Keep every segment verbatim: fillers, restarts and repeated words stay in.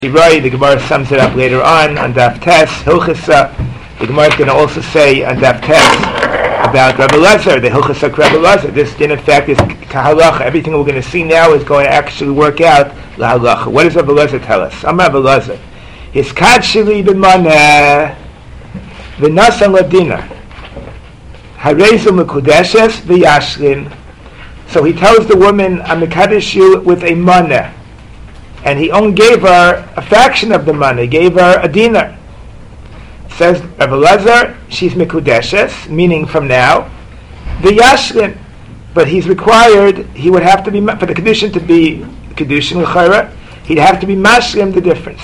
The Gemara sums it up later on on Daf Tes Hilchasa. The Gemara is going to also say on Daf Tes about Rabbi Elazar, the Hilchasa Rabbi Elazar. This din in fact is kahalacha. Everything we're going to see now is going to actually work out lahalacha. What does Rabbi Elazar tell us? I'm Rabbi Elazar. His kadshili b'maneh v'nasan ladina harezu mekudeshes v'yashlin. So he tells the woman, I'm mekadesh you with a maneh. And he only gave her a fraction of the money, gave her a dinar. Says Rabbi Elazar, she's mikudeshes, meaning from now, the yashlin. But he's required, he would have to be, for the condition to be kedushin l'chayra, he'd have to be mashlim the difference.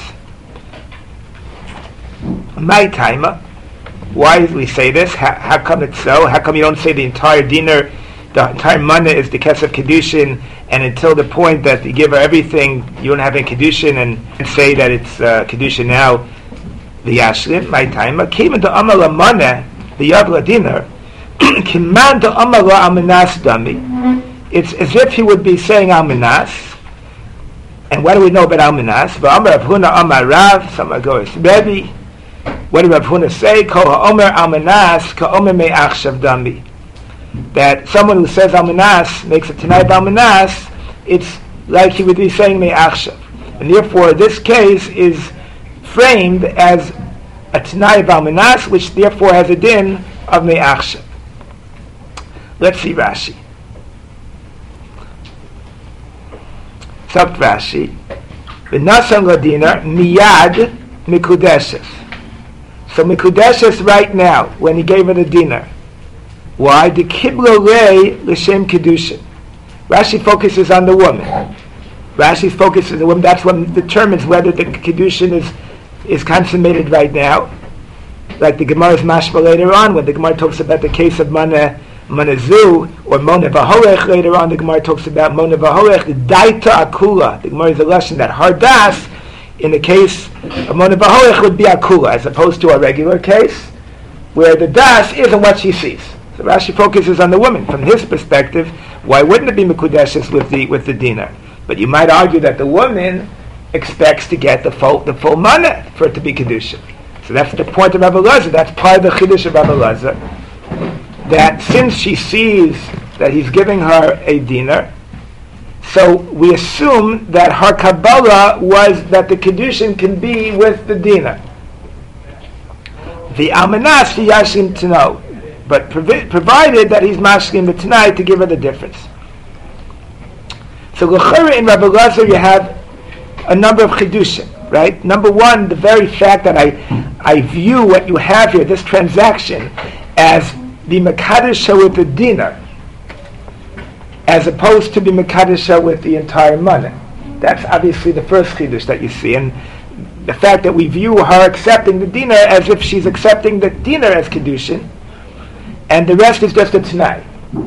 My taima, why do we say this? How, how come it's so? How come you don't say the entire dinar, the entire money is the kesef kedushin, and until the point that you give her everything, you don't have any kedushin, and, and say that it's uh, kedushin now, the yashlin, my time, kiman to amala maneh, the yavla dinar, kiman to amala almanas dami. It's as if he would be saying almanas. And what do we know about almanas? V'amar Rav Huna amar Rav, some go is Rebbe. What did Rav Huna say? Kol ha'omer almanas, ka'omer me'achshav dami. That someone who says almanas makes a tanai almanas, it's like he would be saying me'achshav, and therefore this case is framed as a tanai almanas, which therefore has a din of me'achshav. Let's see Rashi. Sub Rashi, v'nasan ladinar miyad mikudeshes. So mikudeshes right now, when he gave her the dinar. Why? The kibla rei l'shem kedushin. Rashi focuses on the woman. Rashi focuses on the woman. That's what determines whether the kedushin is is consummated right now. Like the Gemara's mashma later on, when the Gemara talks about the case of mana manazu or mona v'holech later on, the Gemara talks about mona v'holech, the daita akula. The Gemara is a lesson that hardas in the case of mona v'holech would be akula, as opposed to a regular case where the das isn't what she sees. So Rashi focuses on the woman. From his perspective, why wouldn't it be mekudeshes with the with the dinar? But you might argue that the woman expects to get the full the full money for it to be kedusha. So that's the point of Rabbi Elazar. That's part of the chiddush of Rabbi Elazar. That since she sees that he's giving her a dinar, so we assume that her kabbalah was that the kedushin can be with the dinar. The almanas she yashin to know. But provi- provided that he's mashkin the tonight to give her the difference. So l'chara in Rabbi Elazar you have a number of chidushim, right? Number one, the very fact that I I view what you have here, this transaction, as the mekadesha with the dinar, as opposed to the mekadesha with the entire money. That's obviously the first chidush that you see, and the fact that we view her accepting the dinar as if she's accepting the dinar as kedushin, and the rest is just a t'nai.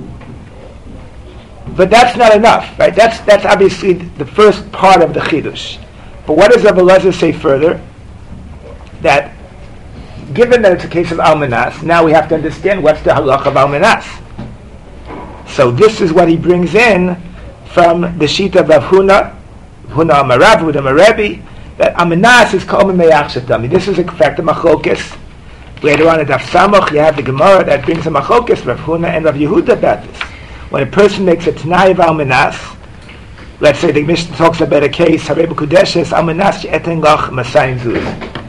But that's not enough, right? That's that's obviously the first part of the chidush. But what does Rabbi Elazar say further? That given that it's a case of almanas, now we have to understand what's the halach of almanas. So this is what he brings in from the sheet of Rav Huna, Huna Amarav, Huna Amarebi, that almanas is kol me'achshav dami. This is in fact a machlokes. Later on in Daf Samach, you have the Gemara that brings a machlokes, Rav Huna and Rav Yehuda about this. When a person makes a t'nai of almanas, let's say the Mishnah talks about a case, Harei b'kudeshes almanas she'eten lach masayim zuz.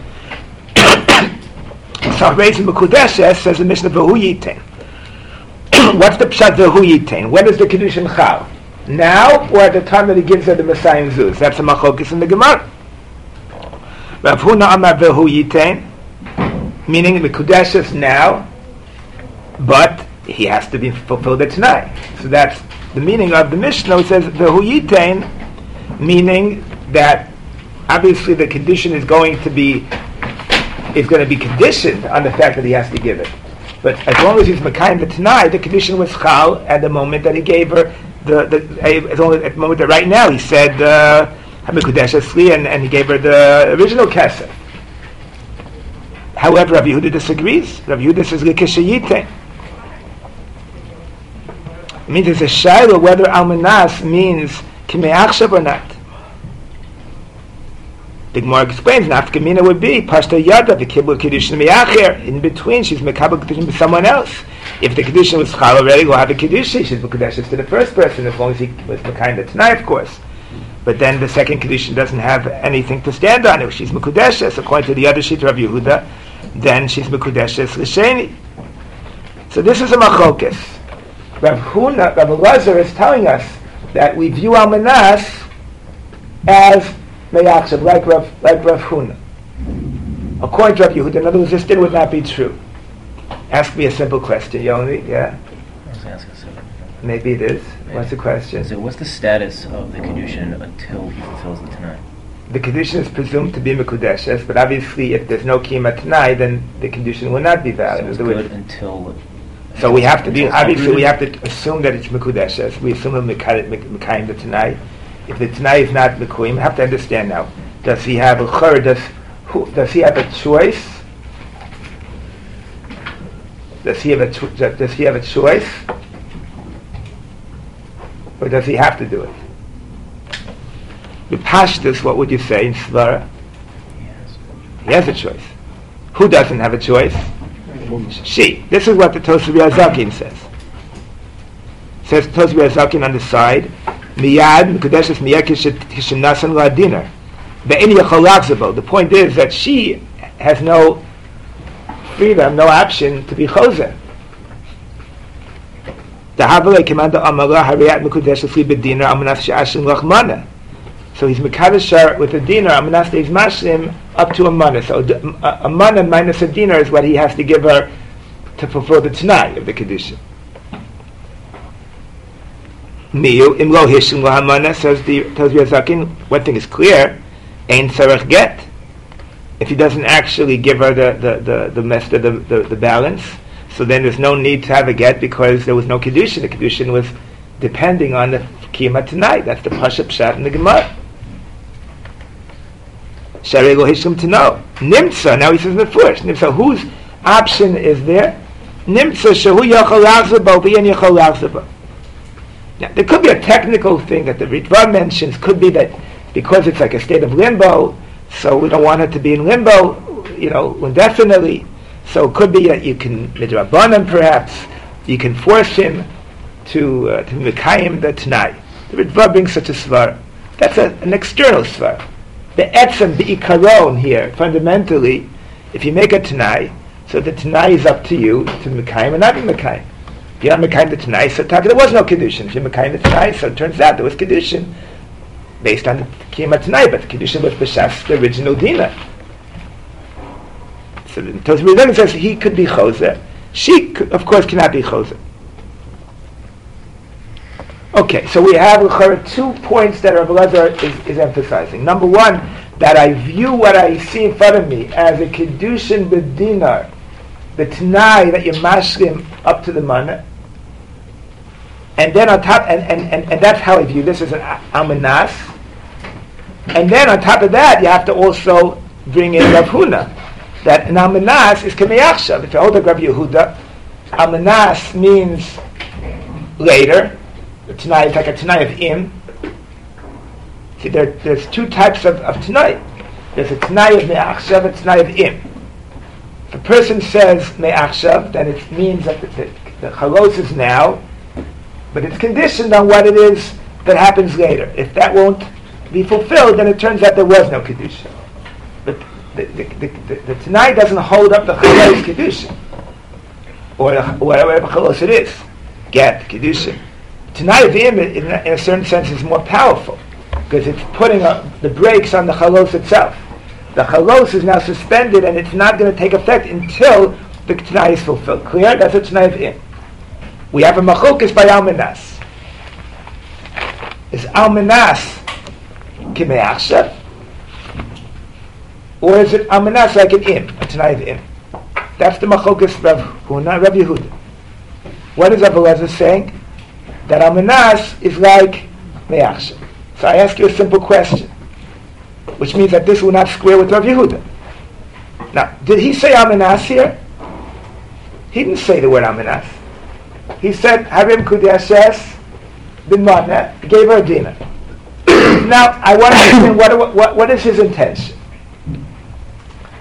So Harei b'kudeshes says the Mishnah v'hu yitein. What's the pshat v'hu yitein? When is the kedushin chal? Now or at the time that he gives her the masayim zuz? That's a machlokes in the Gemara. Rav Huna amar v'hu yitein, meaning the Kudeshes now, but he has to be fulfilled it tonight. So that's the meaning of the Mishnah. It says the Huyitain, meaning that obviously the condition is going to be is going to be conditioned on the fact that he has to give it. But as long as he's Mekayim the tonight, the condition was chal at the moment that he gave her the the as long as at the moment that right now he said Hamikudeshes and and he gave her the original kesef. However, Rav Yehuda disagrees. Rav Yehuda says L'keshayite. It means it's a shayla whether almanas means kime'achshav or not. The Gemara explains, Nafkamina would be, Pashta Yada, the Kibbutz Kedushin Miyacher. In between, she's Mekabel Kedushin with someone else. If the Kedushin was Chal already, we'll have a Kedushin. She's Mekudeshes to the first person, as long as he was Mekayim tonight, of course. But then the second Kedushin doesn't have anything to stand on. If she's Mekudeshes, according to the other Shita of Yehuda, then she's Mekudeshes L'Sheni. So this is a Machokes. Rav Huna, Rav Elazar is telling us that we view Almanas as Meyachshav, like Rav, like Rav Huna. According to Rav Yehuda, in other words, this thing would not be true. Ask me a simple question, Yoni, yeah? I was asking something. Maybe it is. Maybe. What's the question? So what's the status of the Kedushin until he fulfills the Tanai? The Kedushin is presumed to be Mekudeshes, but obviously if there's no Kiyama Tanai, then the Kedushin will not be valid. So it's good until... So we have to be, obviously we have to assume that it's Mekudeshes. We assume it's Mekayim the Tanai. If the Tanai is not Mekuyim, we have to understand now, does he have a chur, does, who, does he have a choice? Does he have a, cho- does he have a choice? Or does he have to do it? With Pashtus, what would you say in Svara? Yes. He has a choice. Who doesn't have a choice? She. This is what the Tosafot Azakin says. It says Tosafot Azakin on the side, Miyad Mekudeshes Miyakish Hishinasan Ladinar. Be'in Yachol Lachzabo. The point is that she has no freedom, no option to be Choser. The Havale Commander Amara Hariyat Mekudeshes Li Bedinar Amanas She'ashin Lachmana. So he's Mekadeshar with a dinar, Amanas Deis Mashlim, up to a mana. So a, a mana minus a dinar is what he has to give her to fulfill the Tanai of the Kedusha. Miyu, Imlo Hishim Lo Hamana, says the Tosafot Azakin, one thing is clear, Ein Tzarech Get. If he doesn't actually give her the, the, the, the, mester, the, the, the balance, so then there's no need to have a get because there was no Kedusha. The Kedusha was depending on the Kiyama Tanai. That's the Pasha Pshat in the Gemara. Sharei Lo Hishim to know. Nimtza, now he says Mefurish. Nimtza, whose option is there? Nimtza, Shehu Yachol Lachzabo, V'yen Yachol Lachzabo. Now, there could be a technical thing that the Ritva mentions, could be that because it's like a state of limbo, so we don't want it to be in limbo, you know, indefinitely. So it could be that you can, midrabanan perhaps, you can force him to uh, to mekayim the Tanai. The Ritva brings such a svar. That's a, an external svar. The etzem, the ikaron here, fundamentally, if you make a Tanai, so the Tanai is up to you to mekayim or not be mekayim. If you're not mekayim the Tanai, so there was no Kedushin. If you're mekayim the Tanai, so it turns out there was Kedushin based on the Kiyama Tanai, but the Kedushin was b'shas the original Dina. So the Tosafot says he could be Choser. She, could, of course, cannot be Choser. Okay, so we have two points that Rav Elazar is, is emphasizing. Number one, that I view what I see in front of me as a Kedushin b'dinar, the Tanai that you mashlim up to the mana, and then on top, and, and, and, and that's how I view this as an Amanas. And then on top of that, you have to also bring in Rav Huna, that an Amanas is Kameyachshav. If you hold up Rav Yehuda, Amanas means later. The Tanai is like a Tanai of Im. See, there, there's two types of, of Tanai. There's a Tanai of Me'achshav, a Tanai of Im. If a person says Me'achshav, then it means that the, the, the Chalos is now, but it's conditioned on what it is that happens later. If that won't be fulfilled, then it turns out there was no Kedusha. But the, the, the, the, the Tanai doesn't hold up the Chalos Kedusha, or the, whatever Chalos it is. Get Kedusha. Tanai of Im, in, in a certain sense, is more powerful because it's putting up the brakes on the Chalos itself. The Chalos is now suspended and it's not going to take effect until the Tanai is fulfilled. Clear? That's a Tanai of Im. We have a Machokes by Almanas. Is Almanas Kimeachshav? Or is it Almanas like an Im, a Tanai of Im? That's the Machokes of Rav Huna, Rav Yehuda. What is Rav Elazar saying? That Almanas is like Me'achshav. So I ask you a simple question, which means that this will not square with Rav Yehuda. Now, did he say Almanas here? He didn't say the word Almanas. He said, Harim Kudeshes bin Mana, gave her a dinar. Now, I want to understand what, what, what is his intention.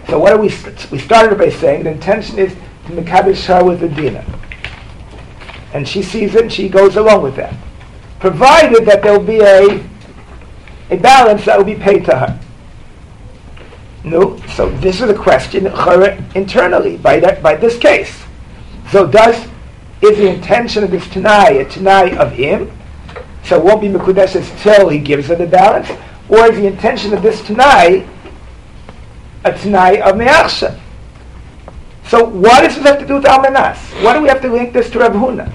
So what do we, st- we started by saying the intention is to mekadesh her with the dinner. And she sees it and she goes along with that. Provided that there will be a, a balance that will be paid to her. No, so this is a question internally by that, by this case. So does, is the intention of this Tanai a Tanai of him? So it won't be Mekudeshes till he gives her the balance? Or is the intention of this Tanai a Tanai of Me'achshav? So what does this have to do with Almanas? Why do we have to link this to Rav Huna?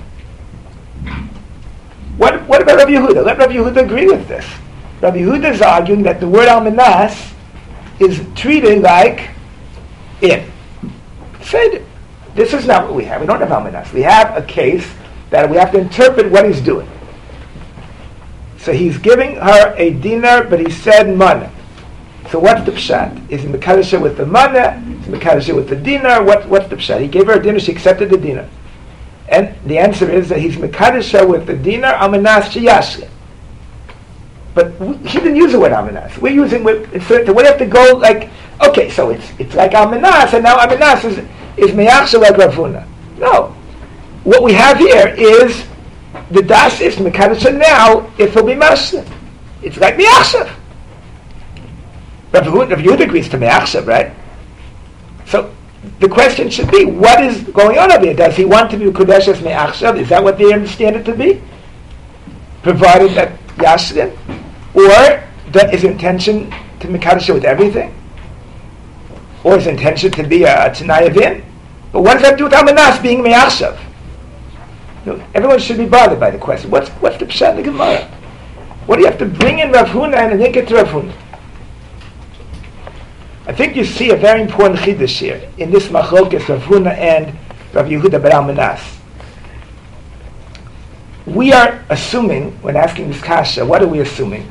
What, what about Rav Yehuda? Let Rav Yehuda agree with this. Rav Yehuda is arguing that the word Almanas is treated like in. Said, this is not what we have. We don't have Almanas. We have a case that we have to interpret what he's doing. So he's giving her a dinar, but he said mana. So what's the pshat? Is he mekadesh with the mana? Is he mekadesh with the dinar? What, what's the pshat? He gave her a dinar, she accepted the dinar. And the answer is that he's mekadesh with the dinar, Almanas sheyashlim. But we, he didn't use the word Almanas. We're using, so we have to go like, okay, so it's it's like Almanas, and now Almanas is, is Me'achshav like Rav Huna. No. What we have here is, the das is Mekadesh now, if he'll be Mashlim. It's like Me'achshav. Rav Yehuda agrees to Me'achshav, right? So, the question should be, what is going on over here? Does he want to be Kodesh as Me'achshav? Is that what they understand it to be? Provided that Yashlin? Or that is intention to Mekadesh with everything? Or is intention to be a, a Tanai of in? But what does that do with Almanas being Me'achshav? You know, everyone should be bothered by the question. What's what's the pshat in the Gemara? What do you have to bring in Rav Huna and link it to Rav Huna? I think you see a very important chiddush here in this machlokes Rav Huna and Rav Yehuda bar Almanas. We are assuming, when asking this kasha, what are we assuming?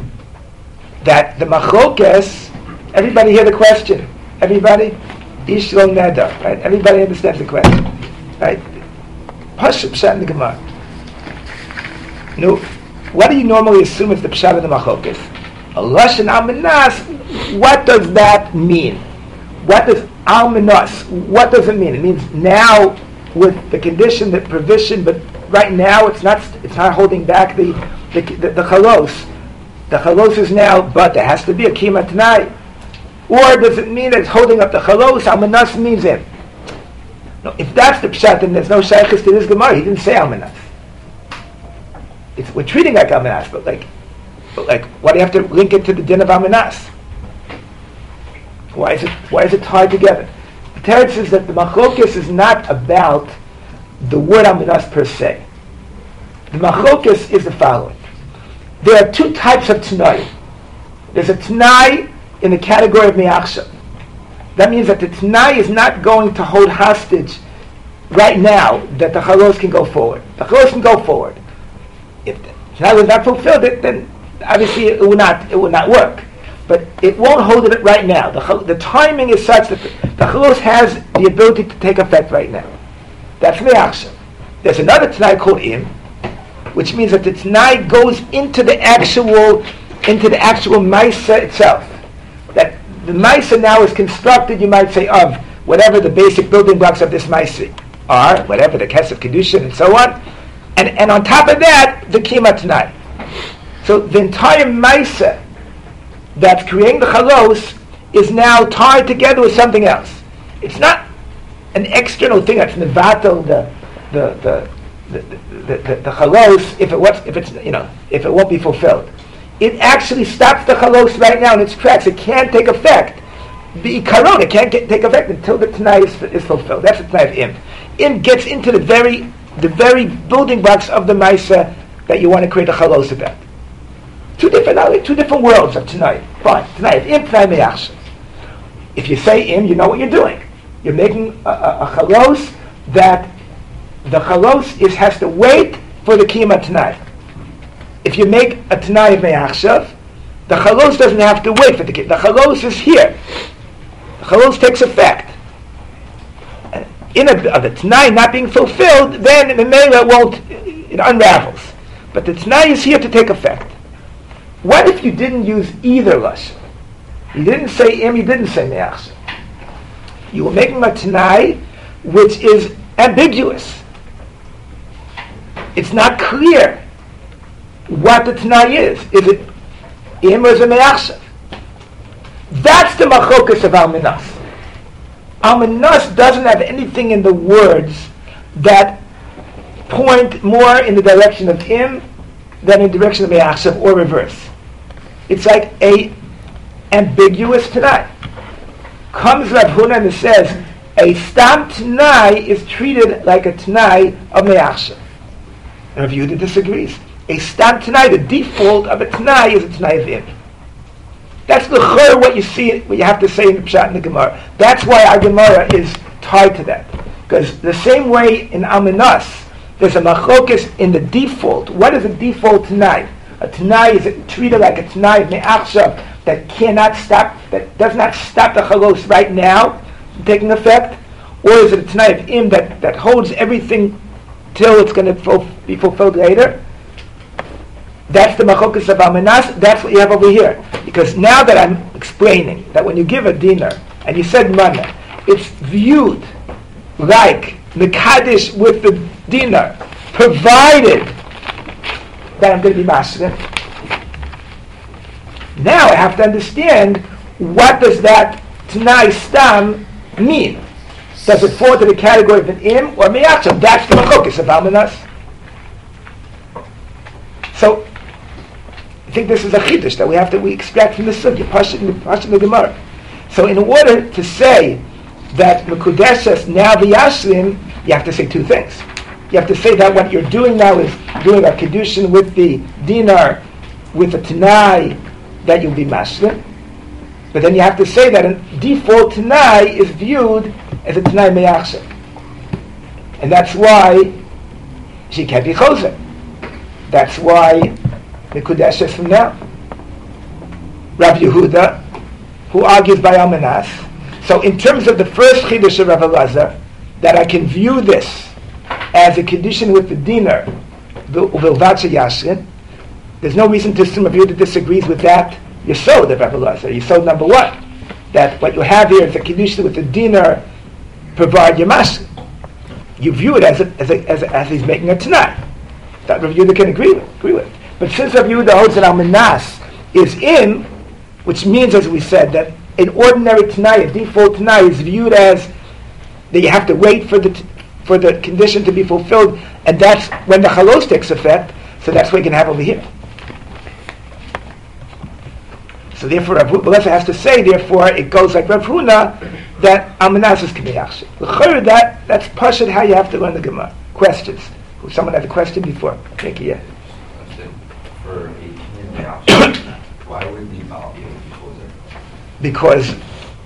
That the machlokes, everybody hear the question. Everybody? Ish lo neder, right? Everybody understands the question, right? Pashup pshat in the Gemara. No, what do you normally assume is the pshat of the machlokes? Lashon Almanas, what does that mean? What does Almanas, what does it mean? It means now with the condition that provision, but right now it's not it's not holding back the the, the, the chalos. The chalos is now, but there has to be a kima tonight. Or does it mean that it's holding up the chalos? Almanas means it. No, if that's the pshat, then there's no shaykhis to this Gemara. He didn't say Almanas. It's, we're treating like Almanas, but like, but like, why do you have to link it to the din of Almanas? Why is it? Why is it tied together? The Teretz says that the machlokes is not about the word Almanas per se. The machlokes is the following: there are two types of t'nai. There's a t'nai in the category of me'achshav. That means that the t'nai is not going to hold hostage right now that the chalos can go forward. The chalos can go forward. If the t'nai was not fulfilled, it, then obviously it will not it will not work. But it won't hold it right now. The, the timing is such that the, the chalos has the ability to take effect right now. That's me'achshav. There's another t'nai called im, which means that the t'nai goes into the actual into the actual ma'isa itself. That the ma'isa now is constructed, you might say, of whatever the basic building blocks of this ma'isa are, whatever the kesef kedushin and so on, and and on top of that, the kima t'nai. So the entire ma'isa that's creating the chalos is now tied together with something else. It's not an external thing that's nevatel the the the the the, the, the chalos if it was if it's you know if it won't be fulfilled. It actually stops the chalos right now in its tracks. It can't take effect. The ikaron, it can't get, take effect until the t'nai is, is fulfilled. That's the t'nai of im. Im gets into the very the very building blocks of the ma'isa that you want to create a chalos about. Two different two different worlds of t'nai. Fine, t'nai of im, t'nai me'achshav. If you say im, you know what you're doing. You're making a, a, a chalos that the chalos is has to wait for the kima t'nai. If you make a t'nai of me'achshav, the chalos doesn't have to wait for the kima. The chalos is here. The chalos takes effect. And in a, of the t'nai not being fulfilled, then the meila won't, it unravels. But the t'nai is here to take effect. What if you didn't use either lashon? You didn't say im, you didn't say me'achshav. You were making a Tanai which is ambiguous. It's not clear what the Tanai is. Is it Im or is it Me'achshav? That's the machokas of Almanas. Almanas doesn't have anything in the words that point more in the direction of Im than in the direction of Me'achshav, or reverse. It's like a ambiguous Tanai. Comes Rav Huna and says, a Stam Tanai is treated like a Tanai of Me'achshav. And Rav Yehuda disagrees. A Stam Tanai, the default of a Tanai is a Tanai of Im. That's the chor, what you see, what you have to say in the Pshat and the Gemara. That's why our Gemara is tied to that. Because the same way in Almanas, there's a machokis in the default. What is a default Tanai? A Tanai is treated like a Tanai of Me'achshav that cannot stop, that does not stop the chalos right now from taking effect? Or is it a Tanai of Im that, that holds everything till it's going to ful- be fulfilled later? That's the machokas of Almanas. That's what you have over here. Because now that I'm explaining that when you give a dinar and you said mana, it's viewed like Mekadesh with the dinar, provided that I'm going to be masrin. Now I have to understand, what does that Tanai Stam mean? Does it fall to the category of an Im or Me'achshav? That's the machokas of Almanas. So I think this is a chiddush that we have to we extract from the sugya, Pashut in the Pashut in the Gemara. So in order to say that Mekudeshes now v'yashlim, you have to say two things. You have to say that what you're doing now is doing a kedushin with the dinar, with the Tanai, that you'll be mashlim. But then you have to say that a default Tanai is viewed as a Tanai Me'achshav. And that's why she can't be choser. That's why Mekudeshes from now. Rav Yehuda, who argues by Almanas. So in terms of the first chiddush of Rav Elazar, that I can view this as a condition with the dinar, Vilvatcha Yashrin, there's no reason to assume Rav Yehuda disagrees with that Yesod of Rav Elazar. Yesod number one, that what you have here is a condition with the dinar, provide your mashrin. You view it as a, as, a, as, a, as he's making a Tanai. That Rav Yehuda can agree with. Agree with. But since Rav Yehuda holds that Almanas is in, which means, as we said, that an ordinary Tanai, a default Tanai, is viewed as that you have to wait for the t- for the condition to be fulfilled, and that's when the chalos takes effect. So that's what you can have over here. So therefore, Rav Elazar has to say, therefore, it goes like Rav Huna, that Almanas is K'meyachshav. L'chayr, that that's pashut how you have to learn the Gemara. Questions? Someone had a question before. Thank you. Yeah. For eighteen and why would the Baal be able to close it? Because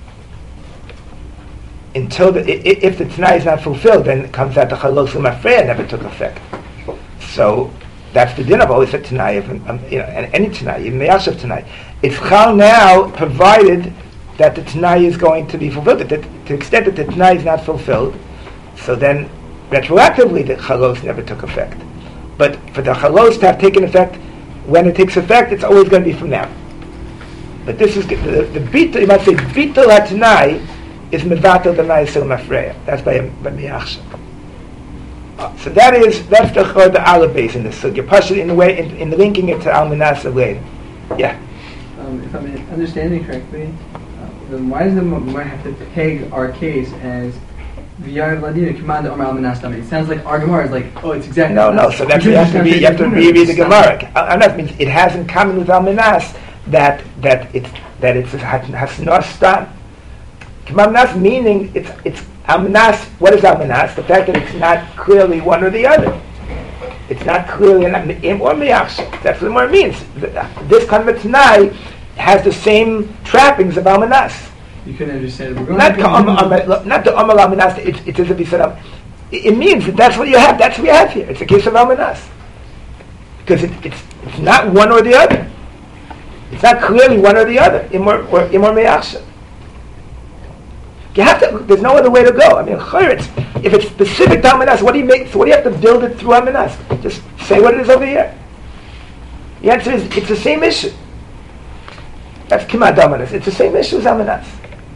until the, if, if the Tanai is not fulfilled, then it comes out the Chalos L'Mafreya never took effect. So that's the din of always a Tanai, of, um, you know, and any Tanai, even the Yashav Tanai. It's Chal now, provided that the Tanai is going to be fulfilled. That, to the extent that the Tanai is not fulfilled, so then retroactively the Chalos never took effect. But for the Chalos to have taken effect, when it takes effect, it's always going to be from now. But this is the, the, the Bita, you might say, Bita Latanai is Mevatel Danai Sil Mafreya. That's by, by Me'achshav. Uh, so that is, that's the Chod the Allah base in this sugya. Pashut in the way, in, in linking it to Almanas later. Yeah. Um, if I'm understanding correctly, uh, then why does the Gemara have to peg our case as V'yar Vladina Command Omar Almanas Dami? It sounds like our Gemara is like, oh, it's exactly. No, no. So that's you have to read. You have to reread the Gemara. Almanas means it has in common with Almanas that that it's that it's has no stam. Almanas meaning it's it's Almanas. What is Almanas? The fact that it's not clearly one or the other. It's not clearly an Im or Me'achshav. That's what the Gemara means. This kind of a Tanai has the same trappings of Almanas. You couldn't understand. We're going Not, to um, um, not the Amal Almanas, it's, it's as if he said, um, it, it means that that's what you have, that's what you have here. It's a case of Almanas. Because it, it's it's not one or the other. It's not clearly one or the other, Im or, or, Im or Me'achshav. You have to, there's no other way to go. I mean, it's, if it's specific to Almanas, what do you make, so what do you have to build it through Almanas? Just say what it is over here. The answer is, it's the same issue. That's Kimad Almanas. It's the same issue as Almanas.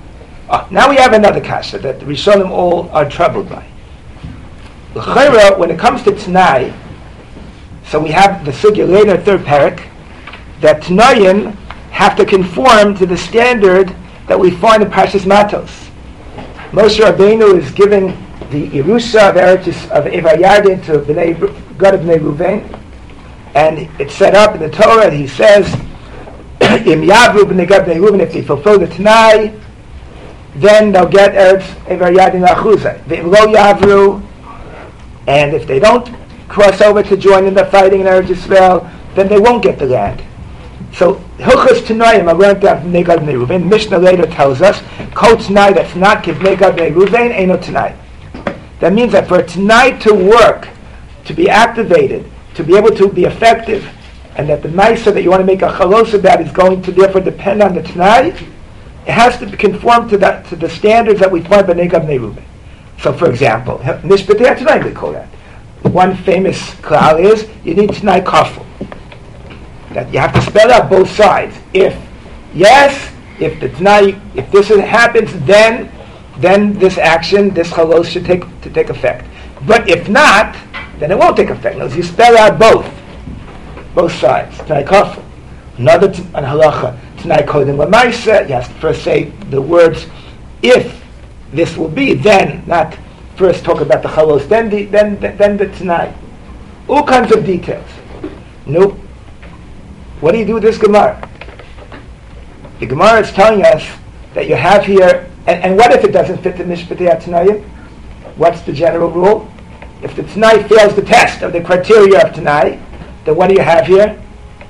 Oh, now we have another kasha that the Rishonim all are troubled by. L'chayra, when it comes to Tanai, so we have the sugya later, third parak, that Tanayim have to conform to the standard that we find in Parshas Matos. Moshe Rabbeinu is giving the Yerusha of Eretz of Evar Yardin to Bnei, God of Bnei Ruvain, and it's set up in the Torah. He says, "Im Yavru Bnei God Bnei Ruvain, if they fulfill the Tanai, then they'll get Eretz Evar Yardin Achuzah. Ve'im lo Yavru, and if they don't cross over to join in the fighting in Eretz Yisrael, then they won't get the land." So Hilchos Tanayim are learned out from Bnei Gad Bnei Ruvain. Mishnah later tells us, Kol Tanai that's not Kiv Bnei Gad Bnei Ruvain, Eino Tanai. That means that for a Tanai to work, to be activated, to be able to be effective, and that the Maisa that you want to make a Chalos about is going to therefore depend on the Tanai, it has to conform to that to the standards that we find by Bnei Gad Bnei Ruvain. So for example, Mishpatei Tanai we call that. One famous klal is you need Tanai Kafel. That you have to spell out both sides. If yes, if the Tanai, if this happens, then then this action, this chalos should take to take effect. But if not, then it won't take effect. Now, you spell out both, both sides. Tanai kafel. Another t- an halacha. Tanai kodim l'maisa. You have to first say the words, if this will be, then not first talk about the chalos, then the then then, then the Tanai. All kinds of details. Nope. What do you do with this Gemara? The Gemara is telling us that you have here, and, and what if it doesn't fit the Mishpatei Tanayim? What's the general rule? If the Tanai fails the test of the criteria of Tanai, then what do you have here?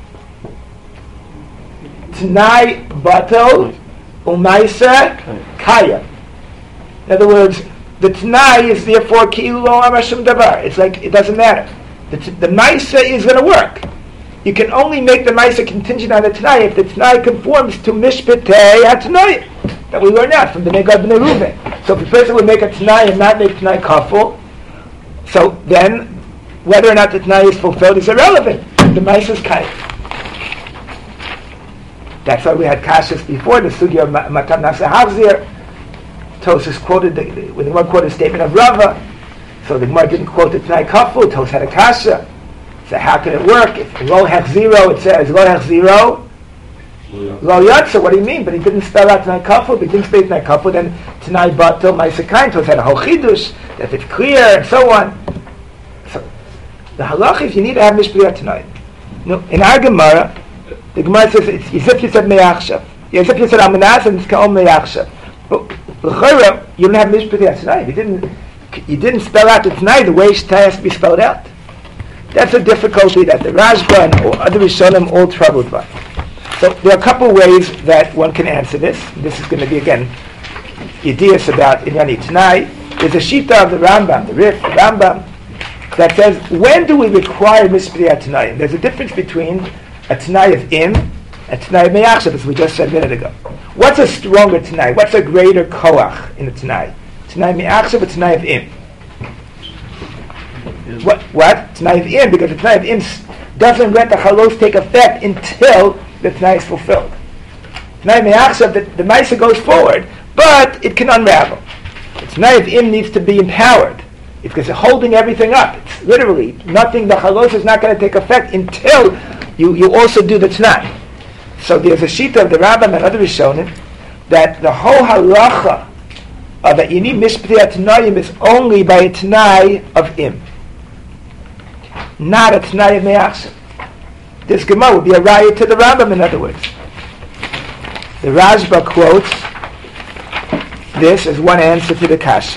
Tanai batel umaisa kaya. In other words, the Tanai is therefore ki'u lo amar shum davar. It's like, it doesn't matter. The, t- the Maisa is going to work. You can only make the Maisa contingent on the Tanai if the Tanai conforms to Mishpatei HaTanai that we learn out from the Bnei Gad Bnei Ruvain. So if a person would make a Tanai and not make Tanai Kafel, so then whether or not the Tanai is fulfilled is irrelevant. The Maisa is Kayim. That's why we had Kashas before, the Sugya of Matan Nasa Havzir. Tosas quoted, the, the, when the Gemara quoted the statement of Rava, so the Gemara didn't quote the Tanai Kafel, Tosas had a Kasha. So how can it work? If lo hech zero, it says lo hech zero, lo yatsa. What do you mean? But he didn't spell out Tanai Kafel. But he didn't spell Tanai Kafel. Then Tanai batel ma'aseh kain. So it had a whole chidush that it's clear and so on. So the halacha is you need to have mishpatei Tanai. No, in our Gemara, the Gemara says it's as if you said me'achshav. As if you said amanas and it's ka'om me'achshav. But l'chayra you don't have mishpatei Tanai. You didn't. You didn't spell out the Tanai the way it has to be spelled out. That's a difficulty that the Rashba and other Rishonim all troubled by. So there are a couple ways that one can answer this. This is going to be, again, ideas about Inyani Tanai. There's a Shita of the Rambam, the Rif, the Rambam, that says, when do we require Mishpatei Tanai? There's a difference between a Tanai of Im and Tanai of Me'achshav, as we just said a minute ago. What's a stronger Tanai? What's a greater Koach in a Tanai? Tanai Me'achshav or Tanai of Im? What? What? Tanai of Im, because the Tanai of Im doesn't let the Chalos take effect until the Tanai is fulfilled. Tanai Me'achshav, the, the Maisa goes forward, but it can unravel. The Tanai of Im needs to be empowered. It's because it's holding everything up. It's literally nothing, the Chalos is not going to take effect until you, you also do the Tanai. So there's a Shita of the Rambam and other Rishonim that the whole halacha of that you need Mishpatei Tanayim is only by a Tanai of Im, not a Tanai of Me'achshav. This Gemara would be a riot to the Rambam, in other words. The Rashba quotes this as one answer to the Kasha.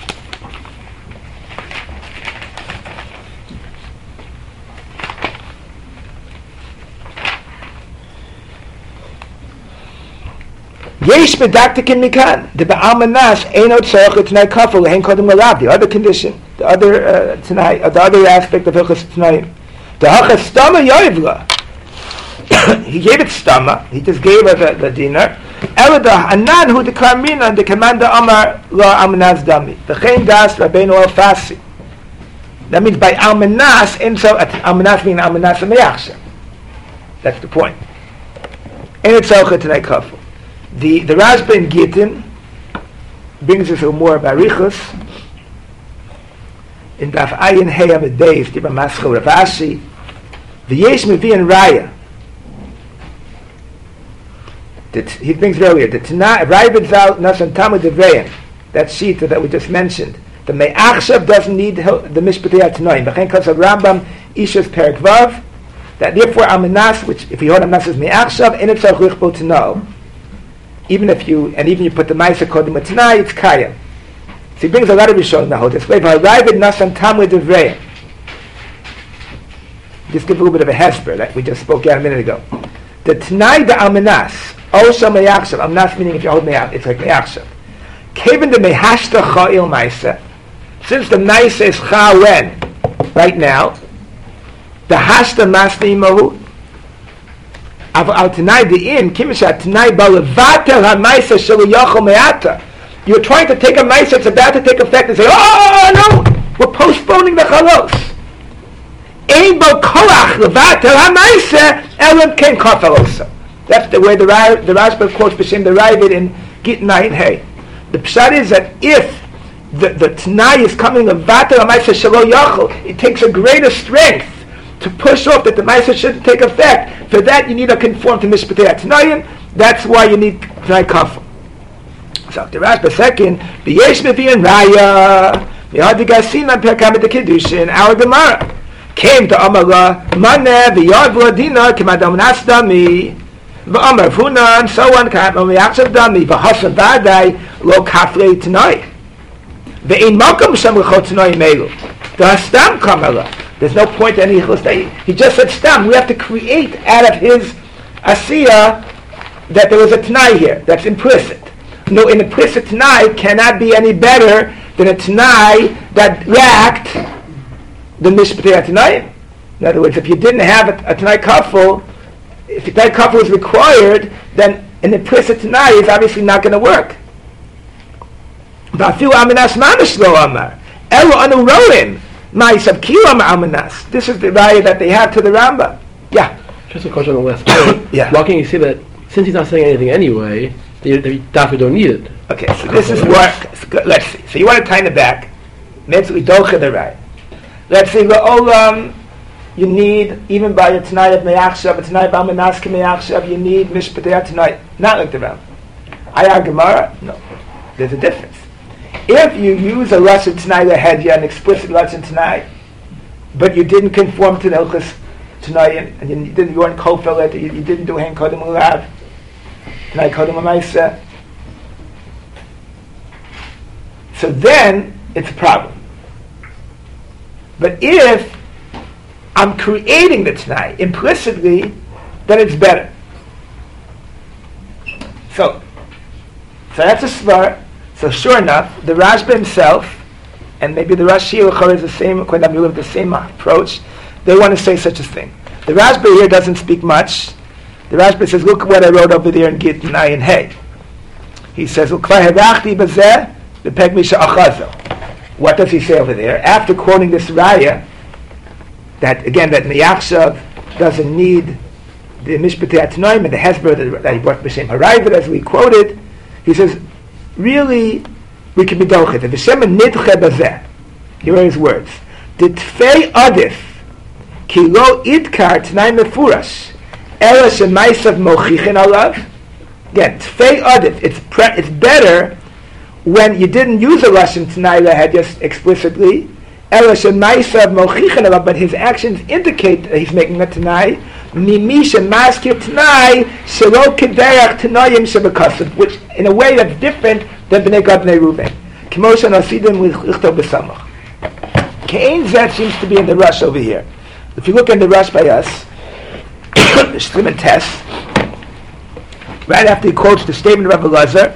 Yesh bedaktikin mikan. The ba'almanas eino tzorach Tanai kafel lehen kodem l'rav. The other condition, the other uh, Tanai, uh, the other aspect of Hilchos Tanai. The hachas stama yoivla. He gave it stama. He just gave her the, the dinar. Elada anan hu dekar mina the commander amar la almanas dami. The chen das Rabbeinu Alfasi. That means by almanas, and so almanas means almanas me'achshav. That's the point. Eino tzorach Tanai kafel. The the Rashba in Gittin brings us a more barichus. In Daf Ayin Hey Amidei, Tiba Maschel Ravasi, V'yesh Mevi'en Raya. He brings it earlier, the Tanai, Ravid Zal Nasan Tamud Devreim, that sheet that we just mentioned. The Me'achshav doesn't need the Mishpatei HaTanoim. V'chein Kosov Rambam, Ishas Perek Vav, that therefore Amenas, which if you hold Amenas as Me'achshav, in itself Lichbo to know. Even if you, and even you put the Maisa Kodim Tanai, it's Kaya. So he brings a lot of Rishon in the whole display. Ravid Nasan Tamud Devreim. Just give a little bit of a hesper that we just spoke out a minute ago. The Tanai the Amenas, Osha Me'achshav, Amenas meaning if you hold Me'ach, it's like Me'achshav. Kevin the Mehashta Cha'il Maisa, since the Maisa is Cha when? Right now. The Hashta Masni Mahu. Al Tanai the In, Kimisha Tanai Balavater HaMaisa Shelu Yochel Me'ata. You're trying to take a Maisa, it's about to take effect, and say, oh no, we're postponing the Chalos. Ein Bo Kolach Levater HaMaisa Elam Ken Kafalosa. That's the way the, the Rashba quotes B'Shem the Ravid in Git nine Hey. The pshat is that if the, the Tanai is coming of Vater HaMaisa Shelo Yachol, it takes a greater strength to push off that the Maisa shouldn't take effect. For that you need to conform to Mishpatei HaTanoim. That's why you need Tanai Kafel. So the Rashba second, B'yesh Mevi'en Raya, V'yad V'gasin Perkamet HaKiddushin, our Gemara came to Amara, Maneh V'yad V'ladina K'madam Nasdami, V'amar Funa, and so on, K'madam V'yachshav Dami, V'hasan V'adai, Lo Kaflei Tanai. Ve'in Malkam Shem L'chot Tanai Meilu. The Stam Kamala. There's no point to any Chilstei. He just said Stam. We have to create out of his Asiya that there was a Tanai here. That's implicit. No, an implicit Tanai cannot be any better than a Tanai that lacked the Mishpatei HaTanoim. In other words, if you didn't have a, a Tanai Kafel, if the Tanai Kafel is required, then an implicit Tanai is obviously not going to work. This is the raya that they have to the Rambam. Yeah. Just a question on the last point. Yeah. Why can't you say that since he's not saying anything anyway, they, they definitely don't need it? Okay, so this is what. Let's see. So you want to tie it back. Let's see. Let's see. Um, you need even by a Tanai of Me'achshav, a Tanai of Amenaske Me'achshav, you need Mishpatei HaTanoim. Not like the Rambam. Ayah Gemara. No. There's a difference. If you use a Lashon Tanai Lahedya, an explicit Lashon Tanai, but you didn't conform to the Hilchos Tanai, and you didn't, you weren't kofel it, you, you didn't do Hein Kodem Ulav, Tanai Kodem Amaisa, so then it's a problem. But if I'm creating the Tanai implicitly, then it's better. So, so that's a svar. So sure enough, the Rashba himself, and maybe the Rashi is the same, the same approach, they want to say such a thing. The Rashba here doesn't speak much. The Rashba says, look at what I wrote over there in Git Nai and Hey. He says, what does he say over there? After quoting this raya, that again, that Me'achshav doesn't need the Mishpatei HaTanoim and the Hesber that he brought B'Shem Harayvit, as we quoted, he says, really, we can be dolchet. The V'shem nidche bazeh. Here are his words. The tfei adif ki lo idkar t'nai mefurash ela shemaisav mochichin alav. Again, tfei adif. It's pre- it's better when you didn't use a Lashon Tanai Lahedya explicitly. Ela shemaisav mochichin alav, but his actions indicate that he's making a Tanai. Mimi shemaskir Tanai shelo kederach Tanayim shebekasav, which in a way that's different than Bnei Gad Bnei Reuven. K'moshe nasidim lichto b'samach. Kein Zet seems to be in the rush over here. If you look in the rush by us, the Shlim and Tess, right after he quotes the statement of Rabbi Lazar,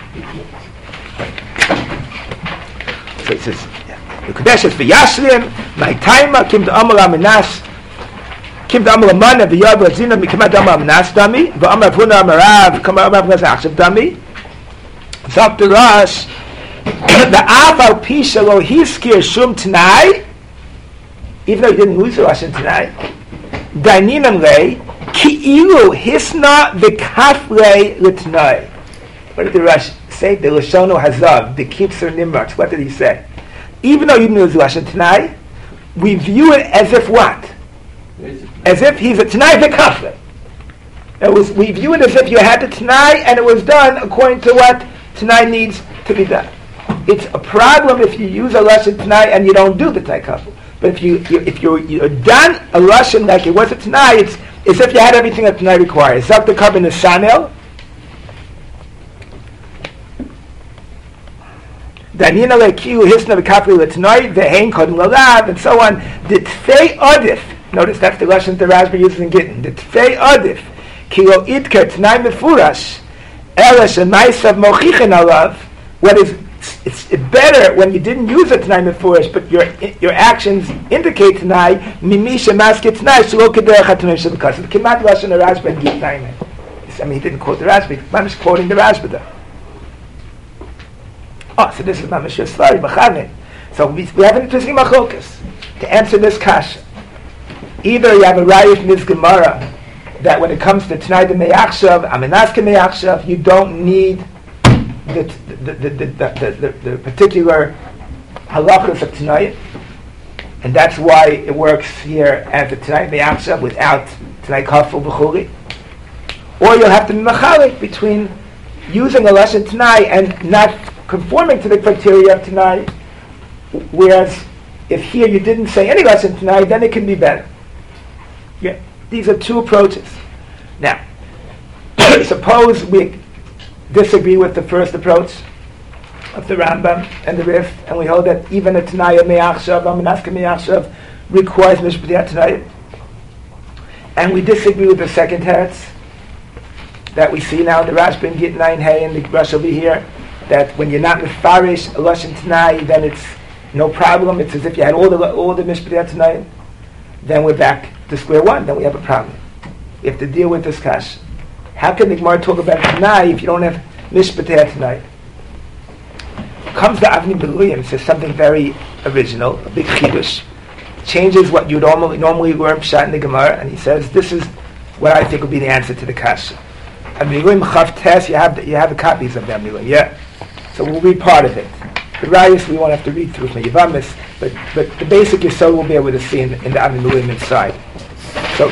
so he says, the Kodesh is v'yashlim, my taima, kim d'amar amenas, kim d'amar amana, v'yad v'azina, mikama d'amar amenas dami, v'amar v'huna amarav, kama amarav v'naz achshav dami. Zok the rush, the aval pisha lo hiskir shum Tanai, even though he didn't lose the Lashon Tanai, Daninam lei ki'ilu hisna v'kaflei l'Tanai. What did the Rush say? say? The Lashono Hazav, the Kitzur Nimrach. What did he say? Even though you knew it was Lashon Tanai, we view it as if what? As if he's a Tanai v'kafle. It was, we view it as if you had the Tanai and it was done according to what Tanai needs to be done. It's a problem if you use a Lashon Tanai and you don't do the Tanai kafle. But if you, you if you're, you're done a Lashon like it was a Tanai, it's as if you had everything that Tanai requires. Zak the Kabin is Sanel. Danina lekiu hisna v'kafli l'tnoi ve'hein kodem l'lav and so on. The tfei odif. Notice that's the lesson the Raspberry uses in Gittin. The tfei odif kilo itker t'nai mefurash elas and ma'asav mochichen alav. What is it's better when you didn't use a t'nai mefurash, but your your actions indicate t'nai mimisha maskit t'nai shelo kederach ha'tnai shabkas. The kemat lesson the Raspberry Gittin. I mean, he didn't quote the Raspberry. I'm just quoting the Raspberry. Oh, so this is Mamash Yisrael, B'chavin. So we, we have an interesting machlokas to answer this kasha. Either you have a raya from this Gemara that when it comes to T'nai de Me'achshav, Amenaske Me'achshav, you don't need the the the the, the, the, the particular halachas of T'nai, and that's why it works here as the T'nai Me'achshav without T'nai Kafel B'churi. Or you'll have to be machalik between using a lesson T'nai and not conforming to the criteria of Tanai, whereas if here you didn't say any lesson Tanai, then it can be better. Yeah, these are two approaches. Now, suppose we disagree with the first approach of the Rambam and the Rif, and we hold that even a Tanai of Me'achshav, Amenaske Me'achshav, requires Mishpatiyat Tanai, and we disagree with the second teretz that we see now, the Rashba and Gittin Ayin Hey and the Rosh over here, that when you're not mefarish a Lashon Tanai, then it's no problem. It's as if you had all the all the Mishpatiyat Tanai. Then we're back to square one. Then we have a problem. We have to deal with this kash. How can the Gemara talk about Tanai if you don't have Mishpatiyat Tanai? Comes to Avni Beluyim, says something very original, a big chidush, changes what you normally normally learn pshat in the Gemara, and he says this is what I think would be the answer to the kash. Avni Beluyim Chav Tes, you have the, you have the copies of the Avni Beluyim, yeah. So we'll read part of it. The Rayas we won't have to read through from Yivamis, but but the basic Yisod we'll be able to see in, in the Avni Beluyim inside. So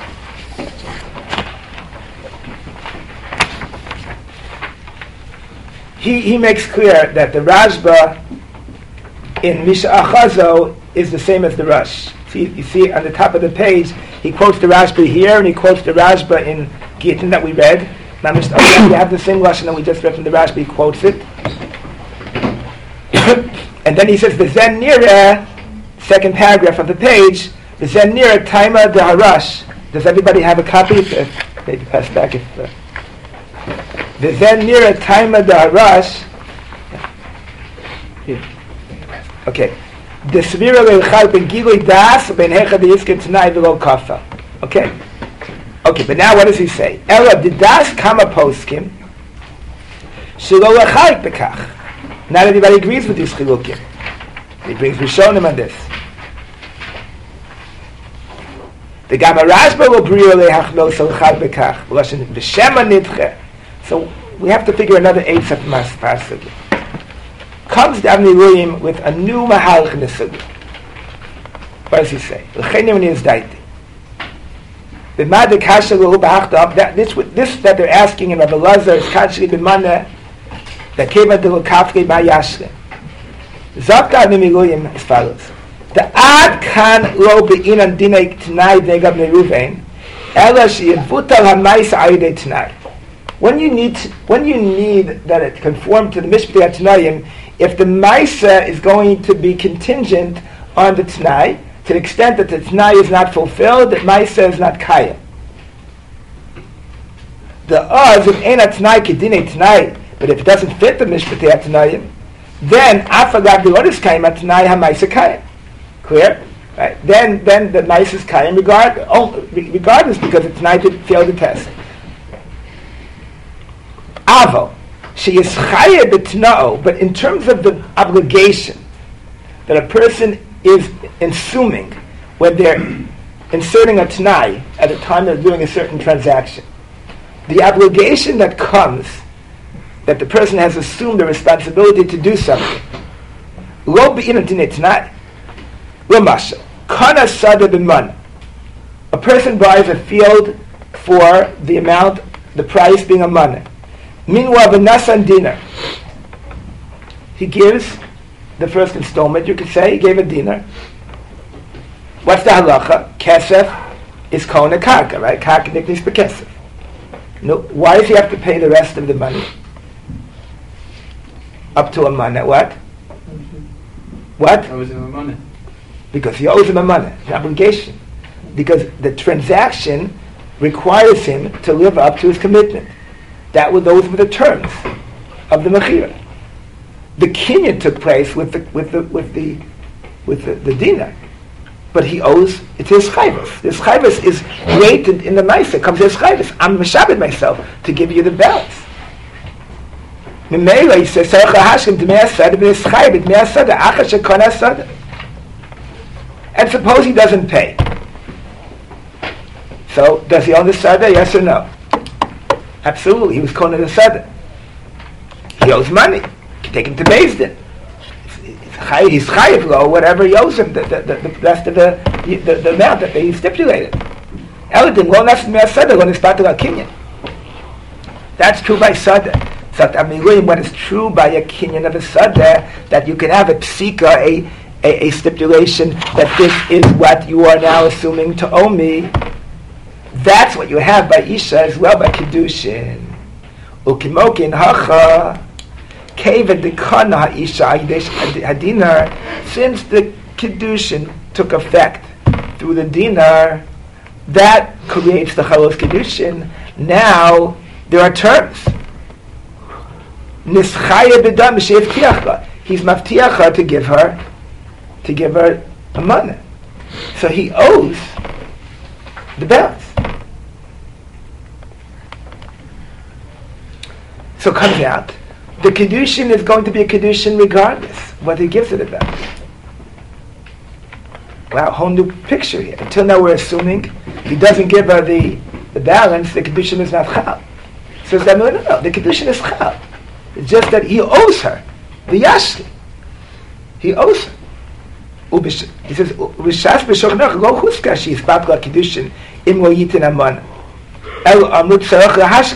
he he makes clear that the Rashba in Misha Achazo is the same as the Rush. See, you see on the top of the page, he quotes the Rashba here and he quotes the Rashba in Gittin that we read. Now, we have the same lesson that we just read from the Rashba. He quotes it. And then he says, V'zen nira, second paragraph of the page, V'zen nira taima de harash. Does everybody have a copy? Uh, maybe pass back if... Uh, V'zen nira taima de harash. Here. Okay. Desvira le'chal ben gilui das ben hecha de yiskin t'nai v'lo kafa. Okay. Okay, but now what does he say? Ela didas kama poskim shelo lechayik bekach. Not everybody agrees with these chilukim. He brings Rishonim on this. The Gama Rashba will brio lehachno selchad bekach. L'shen v'shema nidche. So we have to figure another eight separate pasuk. Comes the Avni Beluyim with a new mahalch in the sugi. What does he say? L'chenim ni izdaiti. The Mad Kasha will back up that this this that they're asking in Rabbi Lazar is Kachli b'mana that came at the Lokafli by Yashre. Zakta Avni Beluyim as follows: the ad kan lo beinan dinay t'nai negab neruvein ela sheyivutal ha'maisa ayidei t'nai. When you need when you need that it conform to the Mishpatiyat Tanayim, if the Maisa is going to be contingent on the T'nai, to the extent that the T'nai is not fulfilled, that Maisa is not Kaya. The Oz of Eina T'nai Kedine T'nai, but if it doesn't fit the Mishpatiyat Tanayim, then Afagab Dilotis Kayim at T'nai HaMaisa Kaya. Clear? Right? Then then the Maisa is Kaya regard, oh, regardless because the T'nai did fail the test. Avo, she is Chaya B'Tna'o, but in terms of the obligation that a person is assuming when they're inserting a T'nai at the time they're doing a certain transaction, the obligation that comes that the person has assumed the responsibility to do something. Lo be'ina dinei t'nai. L'masha. Kana sada b'man. A person buys a field for the amount, the price being a money. Meanwhile, v'nasan dinar. He gives the first installment, you could say, he gave a dinar. What's the halacha? Kesef is kona karka, right? Karka niknis b'kesef. No, why does he have to pay the rest of the money? Up to a money, what? What? I was in my money. Because he owes him a money, an obligation. Because the transaction requires him to live up to his commitment. That were those were the terms of the mechira. The kinyan took place with the with the with the with the, the dinar, but he owes it's his chayvus. His chayvus is rated in the ma'aser. Comes his chayvus. I'm meshabed myself to give you the balance. Memela he says Sarach Hashkim to me'asad b'nis chayvus me'asad achas shekon asad. And suppose he doesn't pay. So does he own the sada? Yes or no? Absolutely. He was kohen the sada. He owes money. Take him to Beis Din. He's chayiv lo, whatever he owes him, the, the, the, the rest of the, the, the amount that they stipulated. Eladin, lo nas me'asada, lo nispatel al-kinyan. That's true by sada. So, I mean, what is true by a kinyan of a sada, that you can have a psika, a, a, a stipulation that this is what you are now assuming to owe me. That's what you have by Isha as well, by Kiddushin. Ukimokin hacha. Since the Kiddushin took effect through the dinar, that creates the Chalos Kiddushin. Now, there are terms. He's maftiach to give her, to give her a money. So he owes the balance. So it comes out, the Kiddushin is going to be a Kiddushin regardless, whether he gives it a balance. Wow, whole new picture here. Until now we're assuming if he doesn't give her the, the balance, the Kiddushin is not chal. So that no, no, no, the Kiddushin is chal. It's just that he owes her, the yashli. He owes her. He says, "Ubishas b'shochnach lo chuska she is patla Kiddushin im lo yitin amana." Now he starts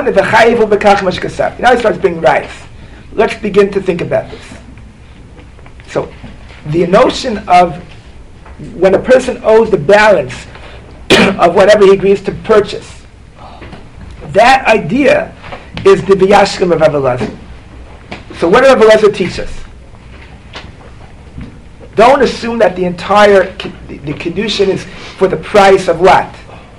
being right. Let's begin to think about this. So, the notion of when a person owes the balance of whatever he agrees to purchase, that idea is the biyashkim of Avalazar. So what did Avalazar teach us? Don't assume that the entire, the, the Kiddushin is for the price of what?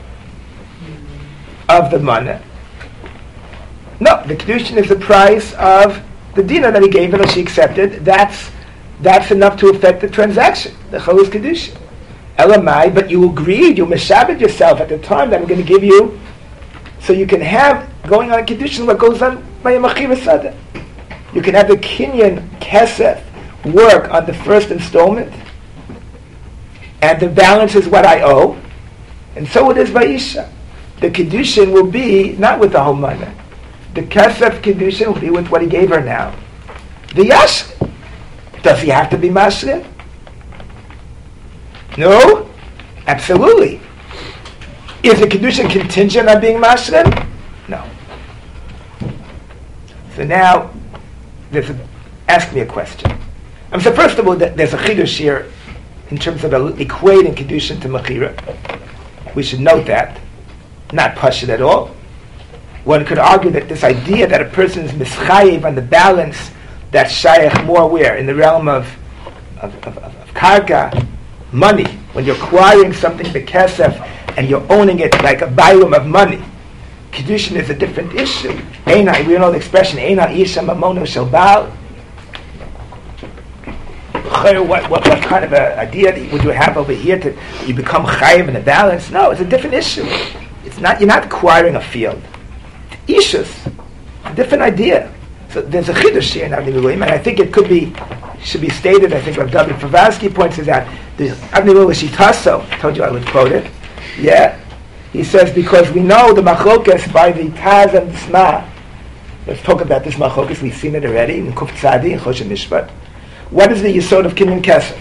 Of the money. No, the Kiddushin is the price of the dinar that he gave her, that she accepted. That's that's enough to affect the transaction, the Chalus Kiddushin. Elamai, but you agreed, you meshabed yourself at the time that I'm going to give you, so you can have, going on a Kiddushin, what goes on by a Machira Sada. You can have the Kinyan Kesef work on the first installment, and the balance is what I owe, and so it is by Isha. The Kiddushin will be not with the whole money. The Kesef Kiddushin will be with what he gave her now. The Yashlim. Does he have to be Mashlim? No? Absolutely. Is the Kiddushin contingent on being Mashlim? No. So now, there's a, ask me a question. Um, so first of all, there's a Chidush here in terms of equating Kiddushin to Mechira. We should note that. Not pashut at all. One could argue that this idea that a person is mischayev on the balance, that's shayach more where? In the realm of of, of, of, of karka, money. When you're acquiring something bekesef and you're owning it like a bailum of money. Kiddushin is a different issue. Eina, we know the expression, Eina isha mamono shel baal. What, what, what kind of an idea would you have over here to you become chayev in a balance? No, it's a different issue. It's not, you're not acquiring a field. It's ishus, a different idea. So there's a chidush here in Avnei Miluim, and I think it could be, should be stated, I think Rav David Pravasky points it out, the Avnei Miluim Shitaso, I told you I would quote it, yeah, he says, because we know the machlokes by the Taz and the Sma, Let's talk about this machlokas. We've seen it already in Kuf Tzadi and Choshen Mishpat. What is the yesod of kinyan kesef?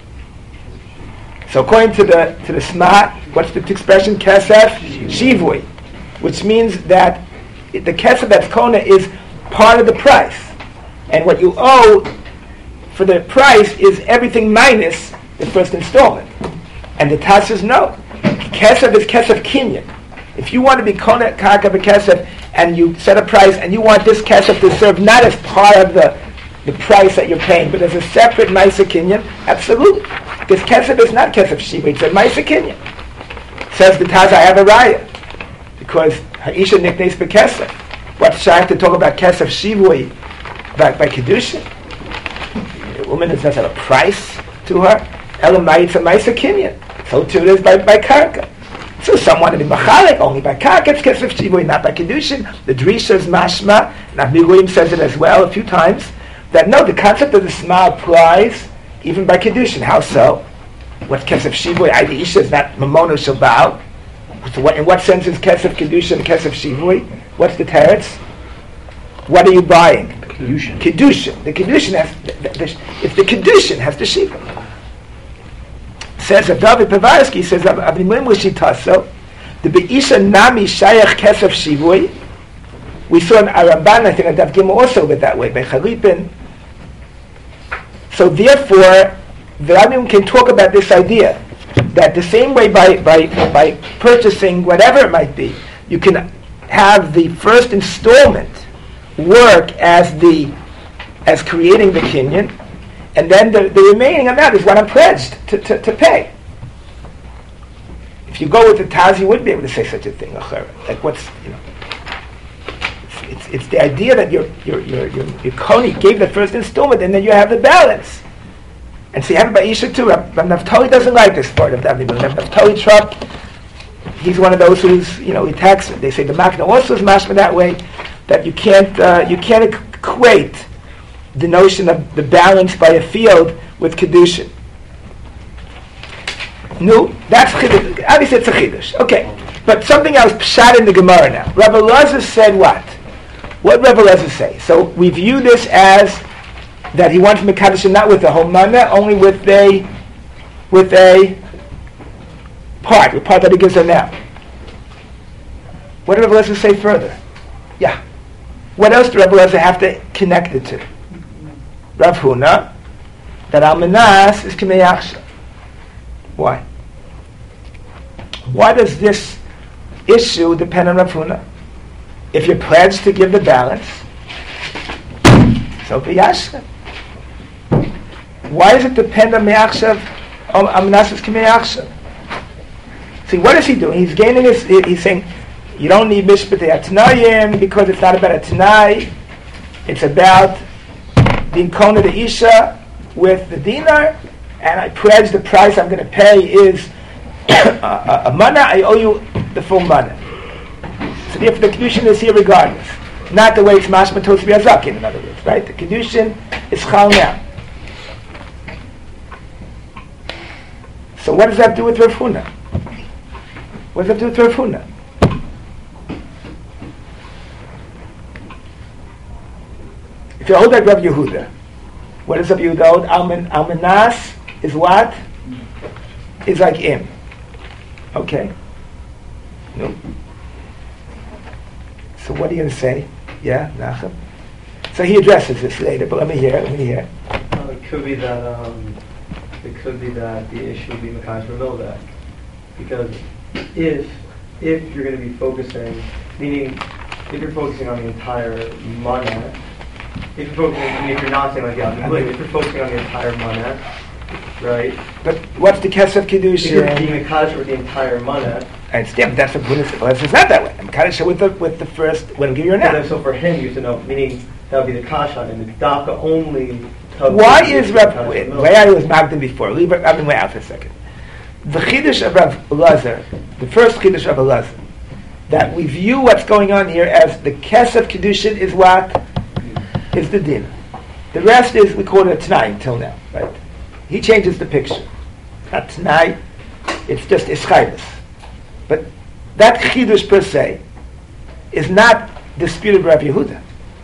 So according to the to the Sma, what's the expression kesef? Shivui, which means that the kesef that's kona is part of the price, and what you owe for the price is everything minus the first installment. And the Taz says no. Kesef is kesef kinyan. If you want to be kona karka b'kesef and you set a price and you want this kesef to serve not as part of the, the price that you're paying, but as a separate ma'aser kinyan, absolutely. Because kesef is not kesef shiva, it's a ma'aser kinyan. Says the Taz, I have a raya. Because ha'isha niknes b'kesef. What's shy to talk about kesef shivui by, by kedushin? The woman does not have a price to her. Elamai, it's a ma'aser kinyan. So too it is by, by karka. So some want to be machalik only by karka, it's kesef shivui, not by kedushin. The drisha is mashma, and Abiguim says it as well a few times, that no, the concept of the sma applies even by kedushin. How so? What's kesef shivui? Ida isha is not mamono shabal. So what, in what sense is kesef kedushin kesef shivui? What's the teretz? What are you buying? Kedushin. Kedushin. The kedushin has the, the, the, if the kedushin has the shiva. Says of David Pevarsky, says of Abimim Rishitaso, the Be'isha Nami Shayach Kesef Shivui. We saw in Aramban, I think Adav Gimel also with that way, by Charipin. So therefore, the Rabbim can talk about this idea that the same way by, by, by purchasing whatever it might be, you can have the first installment work as the as creating the kinyan, and then the, the remaining amount is what I'm pledged to, to, to pay. If you go with the Taz, you wouldn't be able to say such a thing. Like what's, you know, it's, it's, it's the idea that your your your your, your Koni gave the first installment, and then you have the balance. And so you have it by Isha too. Rav Naftali doesn't like this part of that. Rav Naftali Truck, he's one of those who's, you know, he attacks it. They say the Makna also is mashma that way, that you can't uh, you can't equate the notion of the balance by a field with kedushin. No, that's chiddush. Obviously, it's a chiddush. Okay, but something else pshat in the Gemara now. Rabbi Elazar said what? What did Rabbi Elazar say? So we view this as that he wants mekadosh not with the whole mana, only with a with a part, the part that he gives her now. What did Rabbi Elazar say further? Yeah. What else did Rabbi Elazar have to connect it to? Rav Huna, that Almanas is Kimei Achshav. Why? Why does this issue depend on Rav Huna? If you're pledged to give the balance, so be Yashka. Why does it depend on Me'achshav? Almanas is Kimei Achshav. See, what is he doing? He's gaining his, he's saying, you don't need Mishpatei Atnayim because it's not about a Tanai. It's about being Kona the Isha with the dinar, and I pledge the price I'm going to pay is a, a, a mana, I owe you the full mana. So therefore the Kedushin is here regardless. Not the way it's mashma tos b'yazakin, in other words, right? The Kedushin is chal now. So what does that do with Rav Huna? What does that do with Rav Huna? If you hold like Rav Yehuda, what is Rav Yehuda hold? Alman, Almanas is what? Is like im. Okay. No. So what are you going to say? Yeah, Nachum? So he addresses this later, but let me hear, let me hear. Uh, it could be that, um, it could be that the issue would be Makash Ravildak. Because if, if you're going to be focusing, meaning, if you're focusing on the entire mana, if you're focusing, I mean, if you're not saying like, yeah, I mean, if you're focusing on the entire mana, right? But what's the Kesef Kedushin? If you're being Mekadosh with the entire mana. And it's different, that's what Buddhist, it's not that way. I'm Mekadosh with the, with the first, when I give you an So, so for him, you have to know, meaning that would be the kasha, and the daka only. Why is Rav, wait, way I was Magdin before, leave it, I've been way out for a second. The Chiddush of Rav Elazar, the first Chiddush of Elazar, that we view what's going on here as the Kesef Kedushin is what? Is the din. The rest is, we call it a Tanai until now, right? He changes the picture. Not Tanai, it's just Ischaimus. But that Chidush per se is not disputed by Rav Yehuda.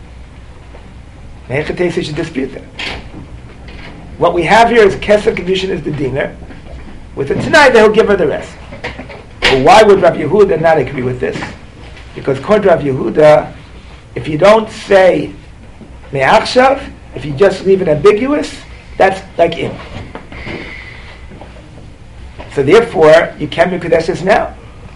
Mechatesi should dispute that. What we have here is Kesef condition is the dinner. With it tonight, they'll give her the rest. But why would Rav Yehuda not agree with this? Because according to Rav Yehuda, if you don't say me'achshav, if you just leave it ambiguous, that's like im. So therefore, you can't be Kodeshes now.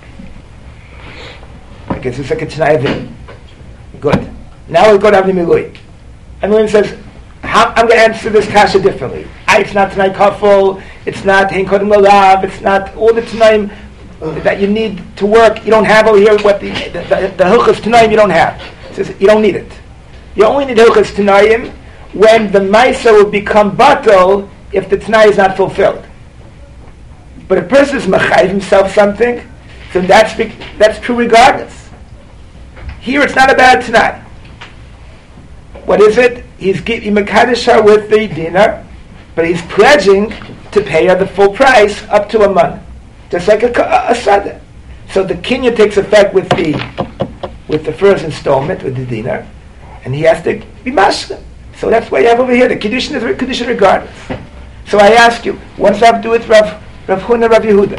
I guess it's like a Tanai of im. Good. Now we'll go to Avnei Milui. And William says, How, I'm going to answer this kasha differently. I, it's not Tanai Kafel, it's not Hein Kodem Lalav, it's not all the Tanaim that you need to work. You don't have over here what the the, the, the Hilchos Tanaim you don't have. It says you don't need it. You only need Hilchos Tanaim when the Maisa will become Batal if the Tanai is not fulfilled. But a person is Machayiv himself something, so that's, that's true regardless. Here it's not a bad Tanai. What is it? He's giving Mekadesh her with the dinar, but he's pledging to pay her the full price up to a month, just like a, a, a sada. So the kinyan takes effect with the with the first installment with the dinar, and he has to be mashlim. So that's why you have over here the kiddushin is kiddushin regardless. So I ask you, what does that have to do with Rav Rav Huna Rav Yehuda?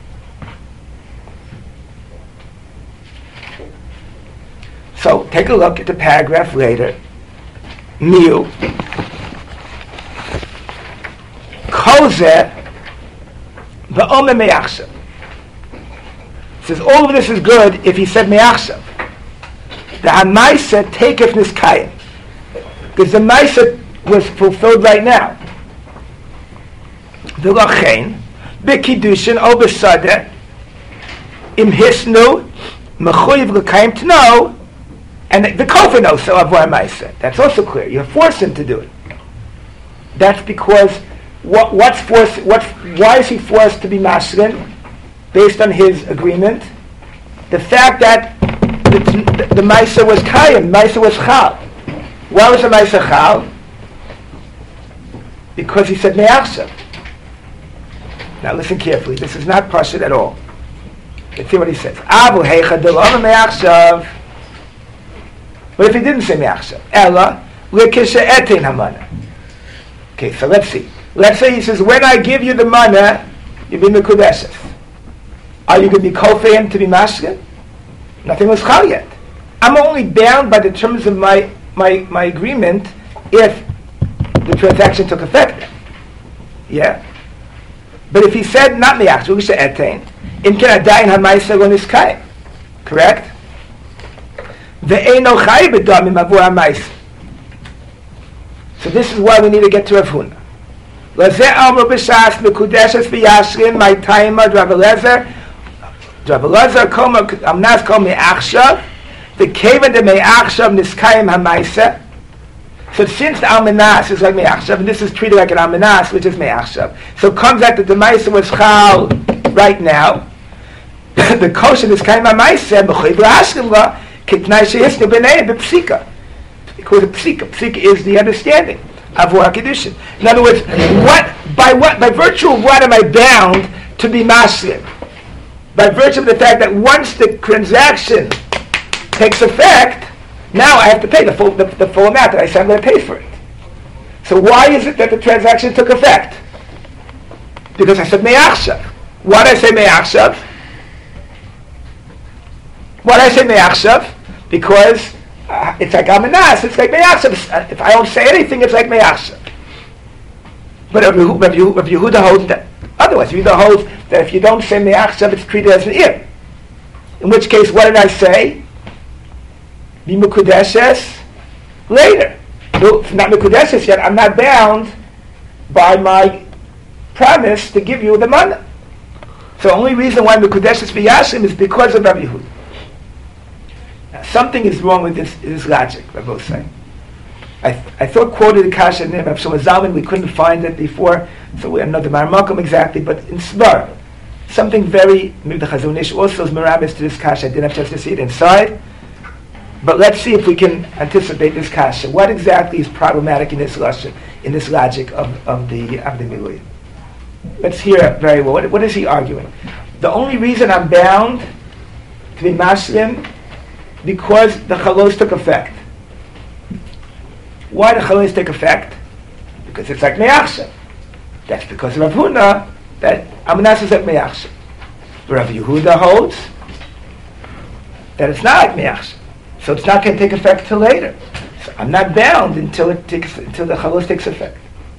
So take a look at the paragraph later. Miu Koze Ba'ome Me'achshav says all of this is good if he said Me'achshav. The Hamaisa taketh Niskayim, because the Maisa was fulfilled right now. The Lachain B'Kiddushin O B'Sadeh Im Hisnu Mechuyev L'Kayim Tno. And the Kofa knows so Avoy Maisa. That's also clear. You force him to do it. That's because what, what's forced? What's why is he forced to be masculine based on his agreement? The fact that the, the, the Maisa was Kayim, Maisa was Chal. Why was the Maisa Chal? Because he said Me'achshav. Now listen carefully. This is not Pashut at all. Let's see what he says. Avu Heicha Delama Me'achshav. But if he didn't say me'achshav, ella lekisha etin hamana. Okay, so let's see. Let's say he says, when I give you the mana, you be mekudeshes. Are you going to be kofeim to be mashkin? Nothing was chal yet. I'm only bound by the terms of my my my agreement if the transaction took effect. Yeah. But if he said not me'achshav, lekisha etin, in can adayin hamaisa lo niskayim. Correct? So this is why we need to get to Rav Huna. Lazeh Amar B'Shas Mekudeshes V'Yashrin My Taima Rav Eliezer Rav Eliezer Kol Amnas Kol Me'achshav The Kevan De Me'achshav Niskayim HaMaisa. So since the Almanas is like Me'achshav, and this is treated like an Almanas, which is Me'achshav, so it comes out that the Maisa was Chal right now. The Kosher Niskayim HaMaisa B'Choy B'Ashrin La Kitnai Shehisnu B'nei B'Psika. Because the Psika, Psika is the understanding of our condition. In other words, what by what by virtue of what am I bound to be maslim? By virtue of the fact that once the transaction takes effect, now I have to pay the full the, the full amount that I said I'm going to pay for it. So why is it that the transaction took effect? Because I said me'achshav. Why did I say me'achshav? Why did I say me'achshav? Because uh, it's like Amanas, it's like me'achshav. If I don't say anything, it's like me'achshav. But Rav Yehuda holds that otherwise. Rav Yehuda holds that if you don't say me'achshav, it's treated as an ir. In which case, what did I say? Be mekudeshes later. So if not mekudeshes yet, I'm not bound by my promise to give you the mana. So the only reason why mekudeshes v'yashim is because of Rav Yehuda. Now, something is wrong with this, this logic, Rav both saying. I, th- I thought quoted the Kasha name of Shlomo Zalman, we couldn't find it before, so we don't know the Maramakum exactly, but in Svar, something very, maybe the Chazon Ish also is Meramis to this Kasha. I didn't have a chance to see it inside. But let's see if we can anticipate this Kasha. What exactly is problematic in this logic, in this logic of, of the of the Milui? Let's hear it very well. What, what is he arguing? The only reason I'm bound to be Maslim because the Chalos took effect. Why the Chalos take effect? Because it's like Me'achshav. That's because of Rav Huna that Amanas is like Me'achshav. Rav Yehuda holds that it's not like Me'achshav. So it's not going to take effect till later. So I'm not bound until it takes until the Chalos takes effect.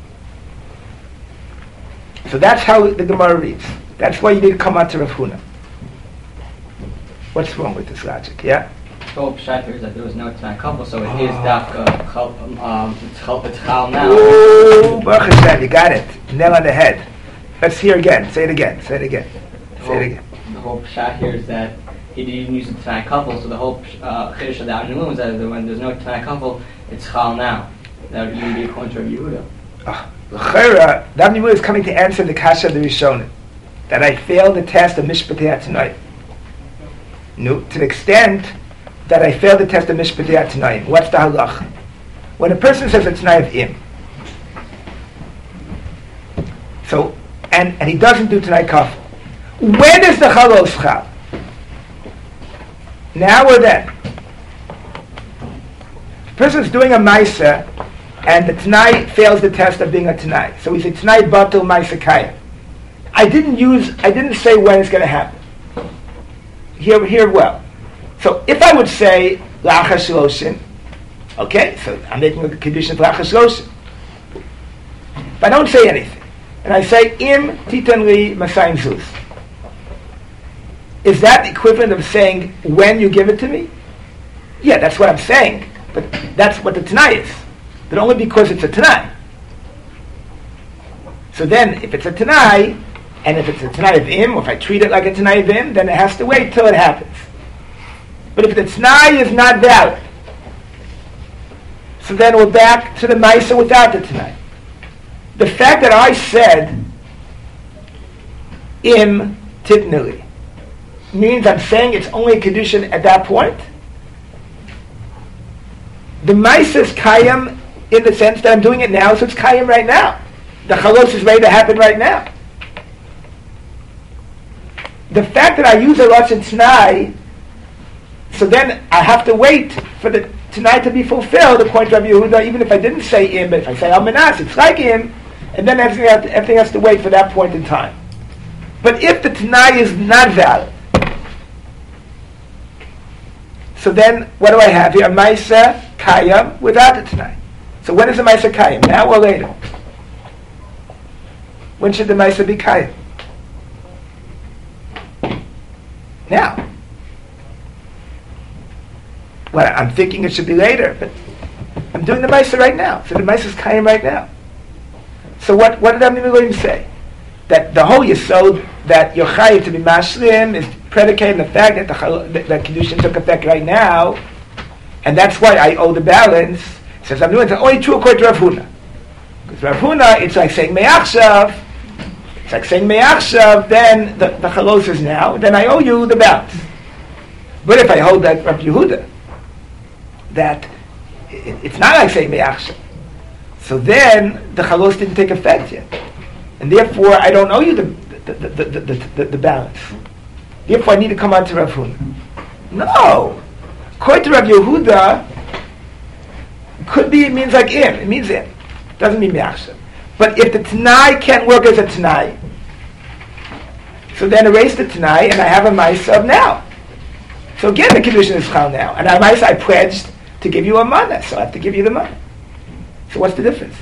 So that's how the Gemara reads. That's why you need to come out to Rav Huna. What's wrong with this logic? Yeah? The whole pshat is that there was no Tanai couple, so it is dafka, chal- um, it's chal- it's chal now. Ooh, Baruch Hashem, you got it. Nail on the head. Let's hear again. Say it again. Say it again. Say it again. The whole pshat here is that he didn't use the Tanai couple, so the whole uh, chiddush of the Avnei is that when there's no Tanai couple, it's chal now. That would even be according to Rabbi Yehuda. Ah, L'chera, the Avnei is coming to answer the kasha of the Rishonim, that I failed the test of Mishpatei tonight. No, to the extent that I failed the test of Mishpatei tonight. What's the halach? When a person says it's Tanai of Im, so and and he doesn't do Tanai Kaf, when is the Chalos Chal? Now or then? The person's doing a Maisa, and the Tanai fails the test of being a Tanai. So we say Tanai Batul Maisa Kaya. I didn't use, I didn't say when it's going to happen. Hear, hear well. So if I would say La'achar Shloshin, okay, so I'm making a condition for La'achar Shloshin. If I don't say anything, and I say Im Titan Li Masayim Zuz, is that the equivalent of saying when you give it to me? Yeah, that's what I'm saying, but that's what the Tanai is. But only because it's a Tanai. So then, if it's a Tanai, and if it's a Tanai of Im, or if I treat it like a Tanai of Im, then it has to wait till it happens. But if the Tanai is not valid, so then we're back to the Maisa without the Tanai. The fact that I said Im Titnili means I'm saying it's only a condition at that point. The Maisa is Kayam in the sense that I'm doing it now, so it's Kayam right now. The Chalos is ready to happen right now. The fact that I use a Lashon Tanai, so then I have to wait for the Tanai to be fulfilled, according to Rabbi Yehuda, even if I didn't say Im, but if I say Al-Manas, it's like Im, and then everything has, to, everything has to wait for that point in time. But if the Tanai is not valid, so then what do I have here? A Maisa Kayam without the Tanai. So when is the Maisa Kayam? Now or later? When should the Maisa be Kayam? Now. Well, I'm thinking it should be later, but I'm doing the Maisa right now. So the Maisa is Kayam right now. So what, what did Avnei Miluim say? That the whole Yesod, that you're chayiv to be mashlim, is predicated on the fact that the that, that Kiddushin took effect right now, and that's why I owe the balance. It says I'm doing it only true according to Rav Huna. Because Rav Huna, it's like saying Me'achshav, it's like saying Me'achshav, then the, the Chalos is now, then I owe you the balance. But if I hold that Rav Yehuda, that it, it's not like saying Me'achshav, so then the Chalos didn't take effect yet. And therefore, I don't owe you the the, the, the, the, the, the balance. Therefore, I need to come on to Rav Huna. No! According to Rav Yehuda, could be, it means like Im. It means Im. It doesn't mean Me'achshav. But if the Tanai can't work as a Tanai, so then erase the Tanai, and I have a Maisa of now. So again, the condition is Chal now. And a Maisa, I pledged to give you a Mana, so I have to give you the Mana. So what's the difference?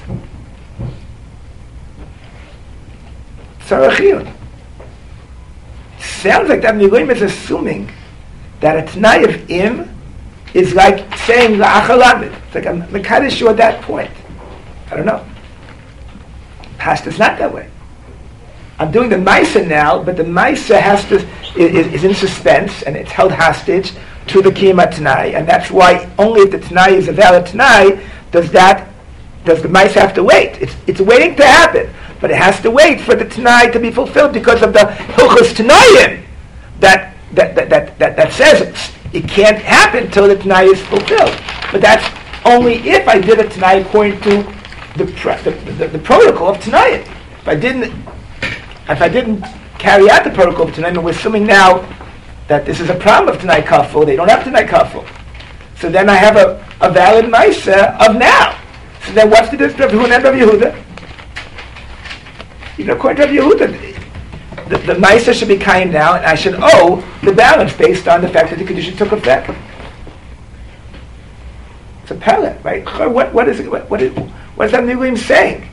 Sarachiyun. Sounds like that Miluim is assuming that a Tanai of Im is like saying La'achar Lamed. It's like I'm Mekadesh you at that point. I don't know. Past is not that way. I'm doing the Maisa now, but the Maisa has to is, is in suspense and it's held hostage to the Kiyama Tanai, and that's why only if the Tanai is a valid Tanai does that does the Maisa have to wait. It's it's waiting to happen. But it has to wait for the Tanai to be fulfilled because of the Hilchos Tanayim that that, that, that, that that says it. It can't happen until the Tanai is fulfilled. But that's only if I did a Tanai according to the, the, the, the protocol of Tanayim. If I didn't if I didn't carry out the protocol of Tanayim, and we're assuming now that this is a problem of Tanai Kafel, they don't have Tanai Kafel. So then I have a, a valid Maisa of now. So then what's the difference between Rav Huna and Rav Yehuda? Even according to Rav Yehuda, the, the Maisa should be kind now, and I should owe the balance based on the fact that the condition took effect. It's a pellet, right? What, what is it? What, what is what is that Niluim saying?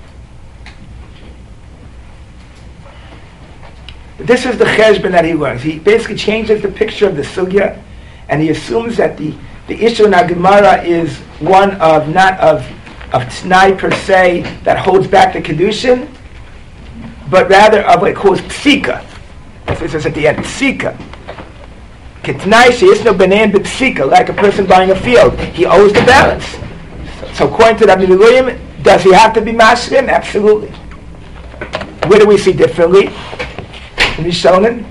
This is the cheshbon that he learns. He basically changes the picture of the sugya, and he assumes that the, the issue in our Gemara is one of not of of t'nai per se that holds back the kedushin, but rather of what it calls psika. That's what it says at the end, psika. Ketnai she'isno b'nein b'psika, like a person buying a field. He owes the balance. So, so according to Rabbi Niluim, does he have to be mashlim? Absolutely. Where do we see differently? In Rishonim?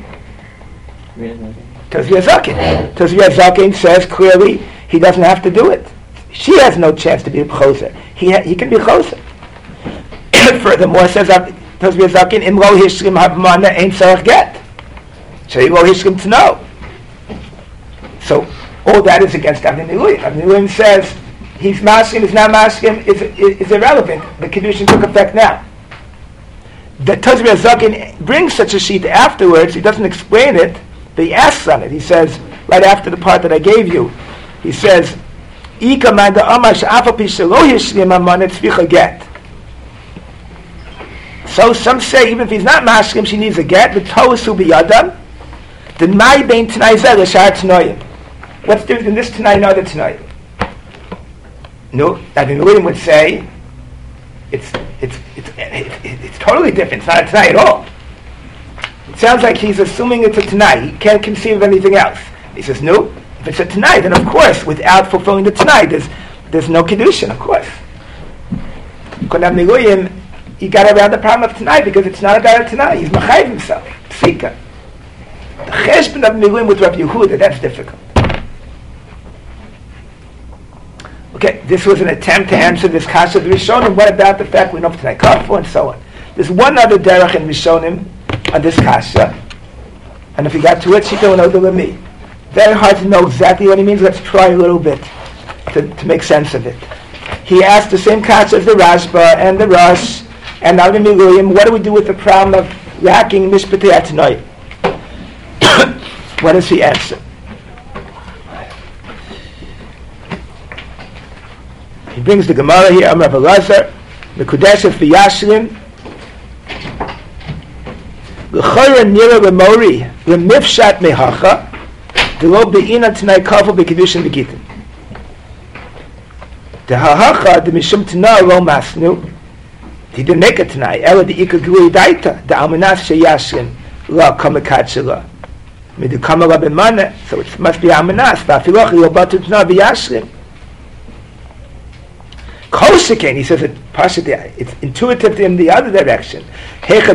Tazria Zakin. Tazria Zakin says clearly he doesn't have to do it. She has no chance to be a choser. He ha- he can be a choser. Furthermore, says Tazria Zakin, Im lo hishrim habmana ein tzarech get. So he lo hishrim to know. So all that is against Avnei Niluim. Avnei Niluim says he's maskim, he's not maskim, is is irrelevant. The kedushin took effect now. The Tazria Zakin brings such a sheet afterwards. He doesn't explain it, but he asks on it. He says right after the part that I gave you, he says, "Ika manda amar she'afa pi shelo hishrim amana tzvicha get." So some say even if he's not maskim, she needs a get. The toasu biyadam. Then my bein t'nai zeh l'shar t'noyim. What's the difference in this tonight and other tonight? No, Rabbi Niluim would say it's it's it's it's, it's totally different. It's not a tonight at all. It sounds like he's assuming it's a tonight. He can't conceive of anything else. He says, no, if it's a tonight, then of course, without fulfilling the tonight, there's there's no kedushin, of course. Because Rabbi Niluim, he got around the problem of tonight because it's not about a tonight. He's machayiv himself. Psika. The cheshbon of Niluim with Rabbi Yehuda, that's difficult. Okay, this was an attempt to answer this kasha of the Rishonim. What about the fact we know tonight kafur and so on? There's one other derech in Rishonim on this kasha, and if you got to it, Shita will know the me. Very hard to know exactly what he means. Let's try a little bit to, to make sense of it. He asked the same kasha as the Rashba and the Rosh and now the Niluim. What do we do with the problem of lacking mishpatei atanoim? What does he answer? He brings the Gemara here, Amar Elazar, Mekudeshes v'yashrin, L'chayra nira l'mori, l'mifshat mehacha, D'lo be'ina t'nai kafel b'kedushin v'gitin. D'hahacha, d'mishum t'na lo masnu, he didn't make a t'nai, ela d'ika glui daita, d'almanas sheyashrin, la kamakat shela. Midukama la b'mana, so it must be almanas, v'afiloch lo batu t'na v'yashrin. Kosikain, he says it partially, it's intuitive in the other direction. Unlike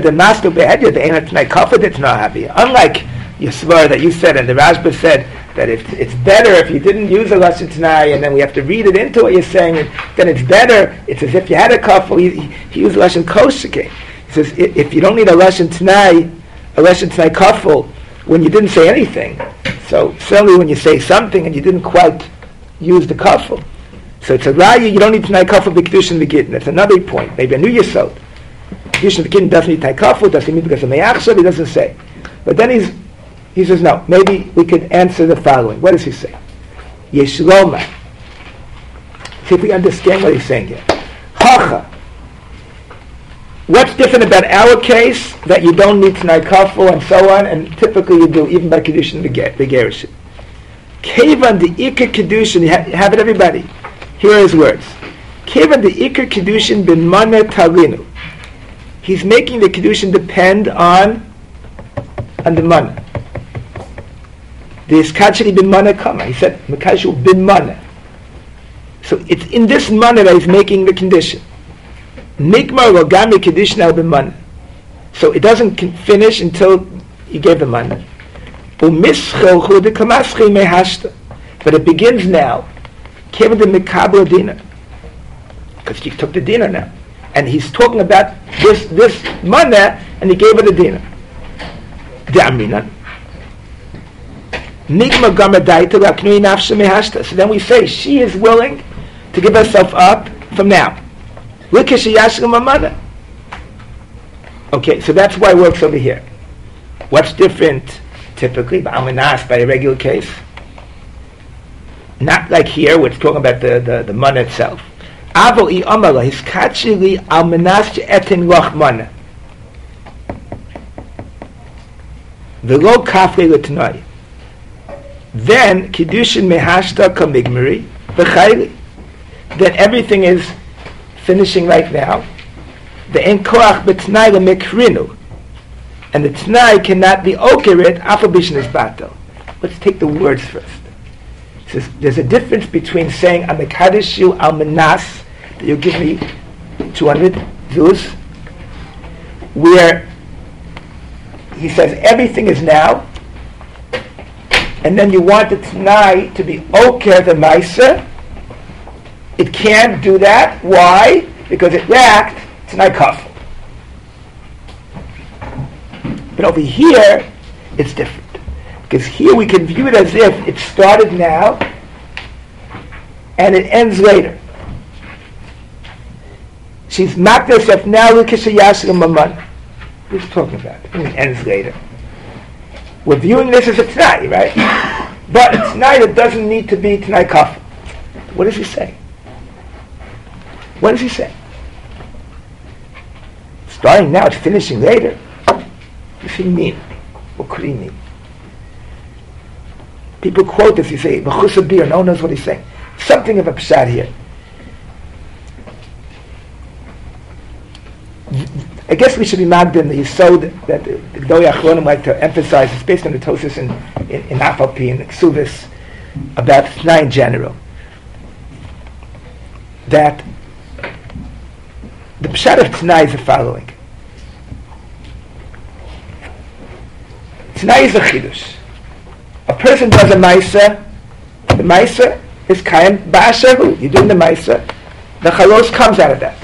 your svar that you said, and the Rashba said that if it's better if you didn't use a lashon tanai, and then we have to read it into what you're saying, then it's better. It's as if you had a kafel. He, he used lashon kosikain. He says if you don't need a lashon tanai, a lashon tanai kafel, when you didn't say anything. So certainly when you say something and you didn't quite use the kafel. So it's a raya, you don't need to know kafel b'kedushin v'gittin. That's another point. Maybe a new yesod. Kedushin v'gittin doesn't need to know kafel, doesn't mean because of meyachshav, he doesn't say. But then he's, he says, no, maybe we could answer the following. What does he say? Yeshloma. See if we understand what he's saying here. Hacha. What's different about our case that you don't need to know kafel and so on, and typically you do, even by kedushin v'gerushin. Kevan the ikar kedushin, you have it everybody. Here are his words. Kevan the ikar kedushin bin mana talinu. He's making the kedushin depend on on the mana. The iskachari bin mana kama. He said mekashu bin mana. So it's in this mana that he's making the condition. Nikmar logami kedushin al bin mana. So it doesn't finish until you gave the mana. But it begins now. Because he took the dinner now. And he's talking about this this mana, and he gave her the dinner. So then we say she is willing to give herself up from now. Okay, so that's why it works over here. What's different typically by Almanas, by a regular case? Not like here, where it's talking about the, the, the mana itself. Avo I amala, his kachili almanas etin loch mana. V'lo kafle l'tnai. Then, kiddushin mehashta kamigmari, v'chayli. Then everything is finishing right now. The en koach b'tnai l'mekrinu. And the tnai cannot be okerit, afa b'shnes bato. Let's take the words first. It says, there's a difference between saying, I'm a kadishu almanas, that you give me two hundred zuz, where he says everything is now, and then you want the Tanai to be oker the Maisa. It can't do that. Why? Because it lacked Tanai Kafel. But over here, it's different. Because here we can view it as if it started now, and it ends later. She's marked herself now, L'kishayas L'maman. What are you talking about? And it ends later. We're viewing this as a Tanai, right? But a Tanai that doesn't need to be Tanai Kafel. What does he say? What does he say? Starting now, it's finishing later. What does he mean? What could he mean? People quote this, you say, B'chus bir, no one knows what he's saying. Something of a pshat here. I guess we should be magdin the yisod that the Gdolei Achronim like to emphasize. It's based on the Tosis in in, in Afalpi and Ksuvis about Tanai in general. That the pshat of Tanai is the following. Tanai is a chidush. A person does a maisa. The maisa is kaim ba'ashehu. You're doing the maisa. The chalos comes out of that.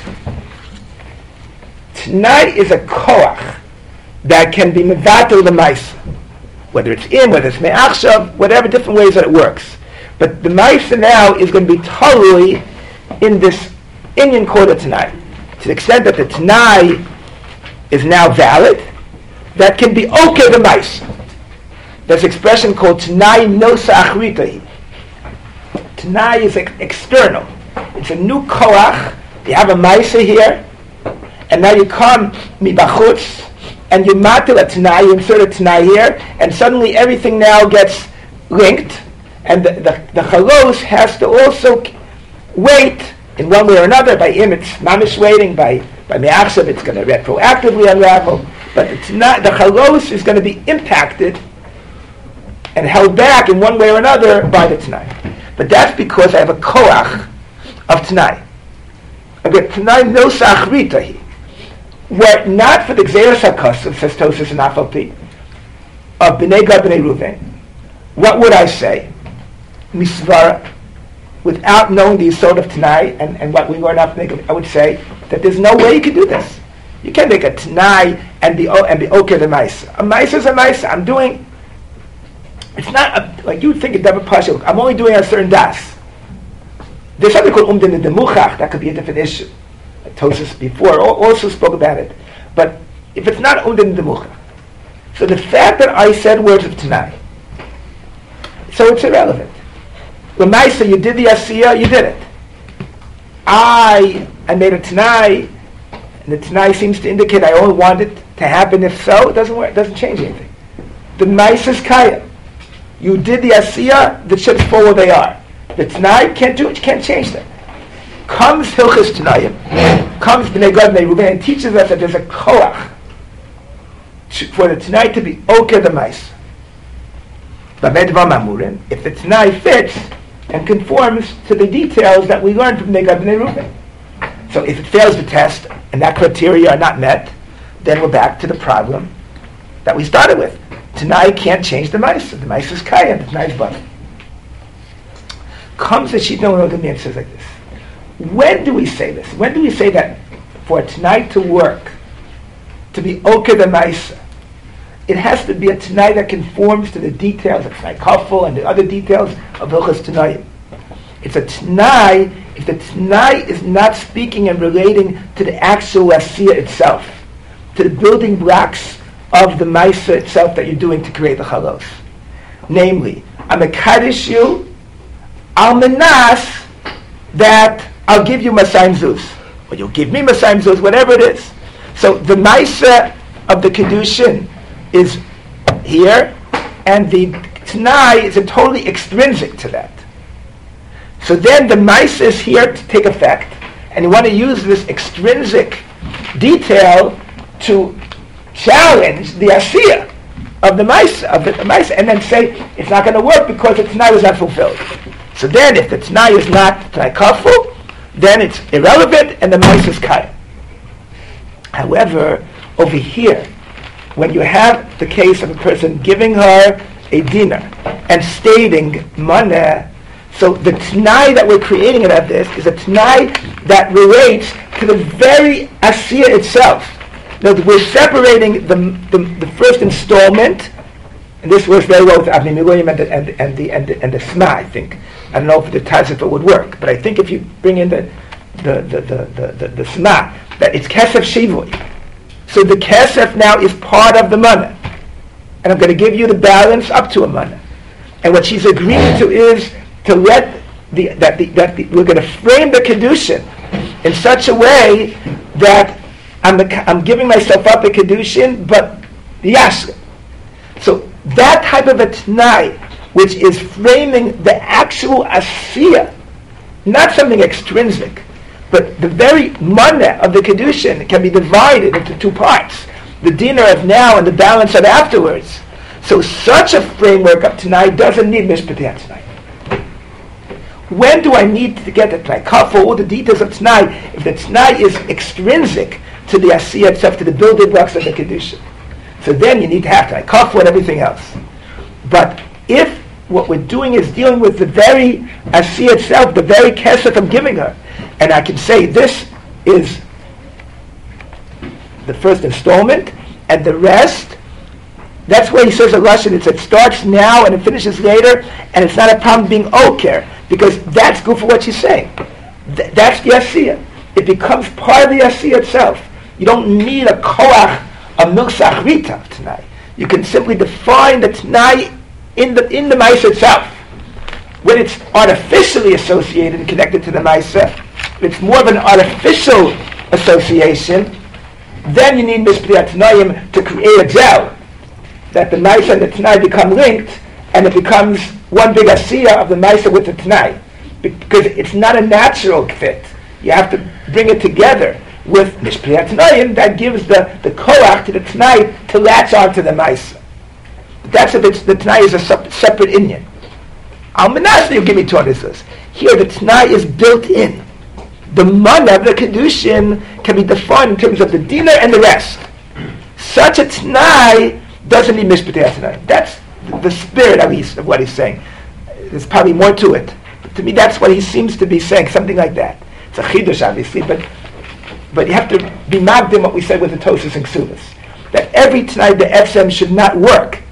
Tanai is a koach that can be mevatel the maisa, whether it's in, whether it's me'achshav, whatever different ways that it works. But the maisa now is going to be totally in this Inyan Koda Tanai. To the extent that the Tanai is now valid, that can be okay the maisa. There's an expression called Tanai nosa achritahi. Tanai is ex- external. It's a new koach. You have a maisa here, and now you come mibachutz, and you matil a Tanai, you insert a Tanai here, and suddenly everything now gets linked, and the, the, the chalos has to also wait in one way or another. By im, it's mamish waiting. By by me'achshav, it's going to retroactively unravel. But the, Tanai, the chalos is going to be impacted and held back in one way or another by the Tanai. But that's because I have a koach of Tanai. I've got Tanai no sa'achritahi. Were not for the Gzeras HaKasav, says Tosis and Afalpi, of B'nai Gad B'nai Ruven, what would I say? Misvara, without knowing the Yisod of Tanai and, and what we learned out of I would say that there's no way you can do this. You can't make a Tanai and be and be okay the Maisa. A Maisa is a Maisa. I'm doing. It's not a, like you would think a double partial. I'm only doing a certain das. There's something called Umdin Demuchach. That could be a different issue. Tosis before also spoke about it. But if it's not Umdin Demuchach, so the fact that I said words of Tanai, so it's irrelevant. When Maisa, you did the Asiyah, you did it. I I made a Tanai, and the Tanai seems to indicate I only want it to happen. If so, it doesn't work. It doesn't change anything. The Maisa is Kaya. You did the Asiyah, the chips fall where they are. The Tanai can't do it. You can't change them. Comes Hilchas Tanayim, comes B'nai Gad B'nai Ruben, and teaches us that there's a koach for the Tanai to be okay the Maisa. If the Tanai fits and conforms to the details that we learned from B'nai Gad B'nai Ruben. So if it fails the test and that criteria are not met, then we're back to the problem that we started with. Tanai can't change the Maisa. The Maisa is Kaya, the Tanai is Bava. Comes the Shitna L'Odami and says like this. When do we say this? When do we say that for a Tanai to work, to be okay the Maisa, it has to be a Tanai that conforms to the details of Tanai Kafel and the other details of Hilchas Tanayim. It's a Tanai if the T'nai is not speaking and relating to the actual Asiya itself, to the building blocks of the Maisa itself that you're doing to create the Chalos. Namely, I'm a Kaddish you, al menas, that I'll give you Masayim Zuz, or you'll give me Masayim Zuz, whatever it is. So the Maisa of the Kedushin is here, and the T'nai is a totally extrinsic to that. So then the Maisa is here to take effect, and you want to use this extrinsic detail to challenge the Asiya of the Maisa, of the, the Maisa, and then say it's not going to work because the T'nai was not fulfilled. So then if the T'nai is not T'nai Kaful, then it's irrelevant and the Maisa is Kaya. However, over here, when you have the case of a person giving her a dinar and stating maneh, so the T'nai that we're creating out of this is a T'nai that relates to the very Asiya itself. Now, we're separating the, the, the first installment, and this works very well with Avnei Miluim and the, and, and the, and the, and the Sma, I think. I don't know if the Tazifah would work, but I think if you bring in the, the, the, the, the, the, the Sma, that it's Kesef Shivui. So the Kesef now is part of the Maneh. And I'm going to give you the balance up to a Maneh. And what she's agreeing to is to let the, that the, that the, we're going to frame the Kedushin in such a way that I'm, I'm giving myself up a Kedushin, but the Yashka. So that type of a T'nai, which is framing the actual Asiya, not something extrinsic, but the very Maneh of the Kedushin can be divided into two parts. The dinar of now and the balance of afterwards. So such a framework of T'nai doesn't need Mishpatei T'nai. When do I need to get the T'nai? For all the details of T'nai, if the T'nai is extrinsic to the Asiya itself, to the building blocks of the Kedushin. So then you need to have T'nai Kafo and everything else. But if what we're doing is dealing with the very Asiya itself, the very Kesef I'm giving her, and I can say this is the first installment, and the rest, that's where he says a Lashon, it's, it starts now and it finishes later, and it's not a problem being oker, because that's good for what she's saying. Th- that's the Asiya. It becomes part of the Asiya itself. You don't need a koach, a milsach rita tonight. You can simply define the T'nai in the in the Maisa itself. When it's artificially associated and connected to the Maisa, it's more of an artificial association, then you need Mishpatei T'naim to create a gel, that the Maisa and the T'nai become linked, and it becomes one big Asiya of the Maisa with the T'nai. Because it's not a natural fit. You have to bring it together with Mishpatei T'naim that gives the, the koach to the T'nai to latch onto the Maisa. But that's if it's, the T'nai is a sep- separate inyan. Al Menashe, you give me Torah. Here the T'nai is built in. The Maneh of the Kedushin can be defined in terms of the dinar and the rest. Such a T'nai doesn't need Mishpatei T'nai. That's the, the spirit, at least, of what he's saying. There's probably more to it. But to me, that's what he seems to be saying, something like that. It's a chidush, obviously, but but you have to be magdim what we said with the Tosas and Ksubas. That every T'nai, the F M should not work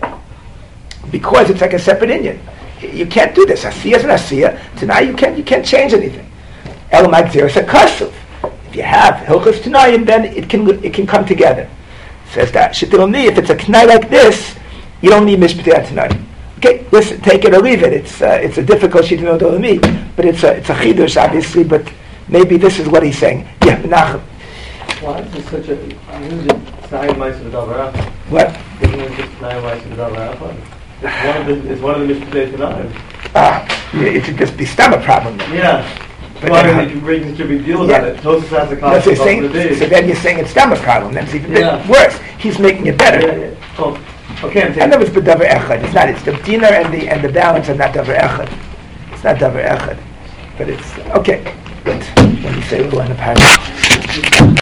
because it's like a separate inyan. You can't do this. Asiya is an Asiya. T'nai, you can't, you can't change anything. Elamai Gzir is a Kasuv. If you have Hilchos T'nai, then it can it can come together. Says that Shetiloni, if it's a T'nai like this, you don't need Mishpatei T'nai. Okay, listen, take it or leave it. It's uh, it's a difficult Shetiloni, but it's a it's a chidush, obviously. But maybe this is what he's saying. Yeah, Menachem. Why is it such a? Isn't it T'nai Ma'aseh B'Davar Echad? What? Isn't it just T'nai Ma'aseh B'Davar Echad? It's one of the it's one of the Mishpatei T'nai. Ah, it should just be stomach problem. Then. Yeah. But Why then did you bring such a big deal yeah. about it? Tosas has a No, concept so, of saying, the day. so then you're saying it's stomach problem. That's even Yeah. worse. He's making it better. Yeah, yeah. Oh, okay, I'm I saying. know it's b'davar echad. It's not. It's the dinar and the and the balance are not davar echad. It's not davar echad, but it's okay. Good. When you say we'll end up having.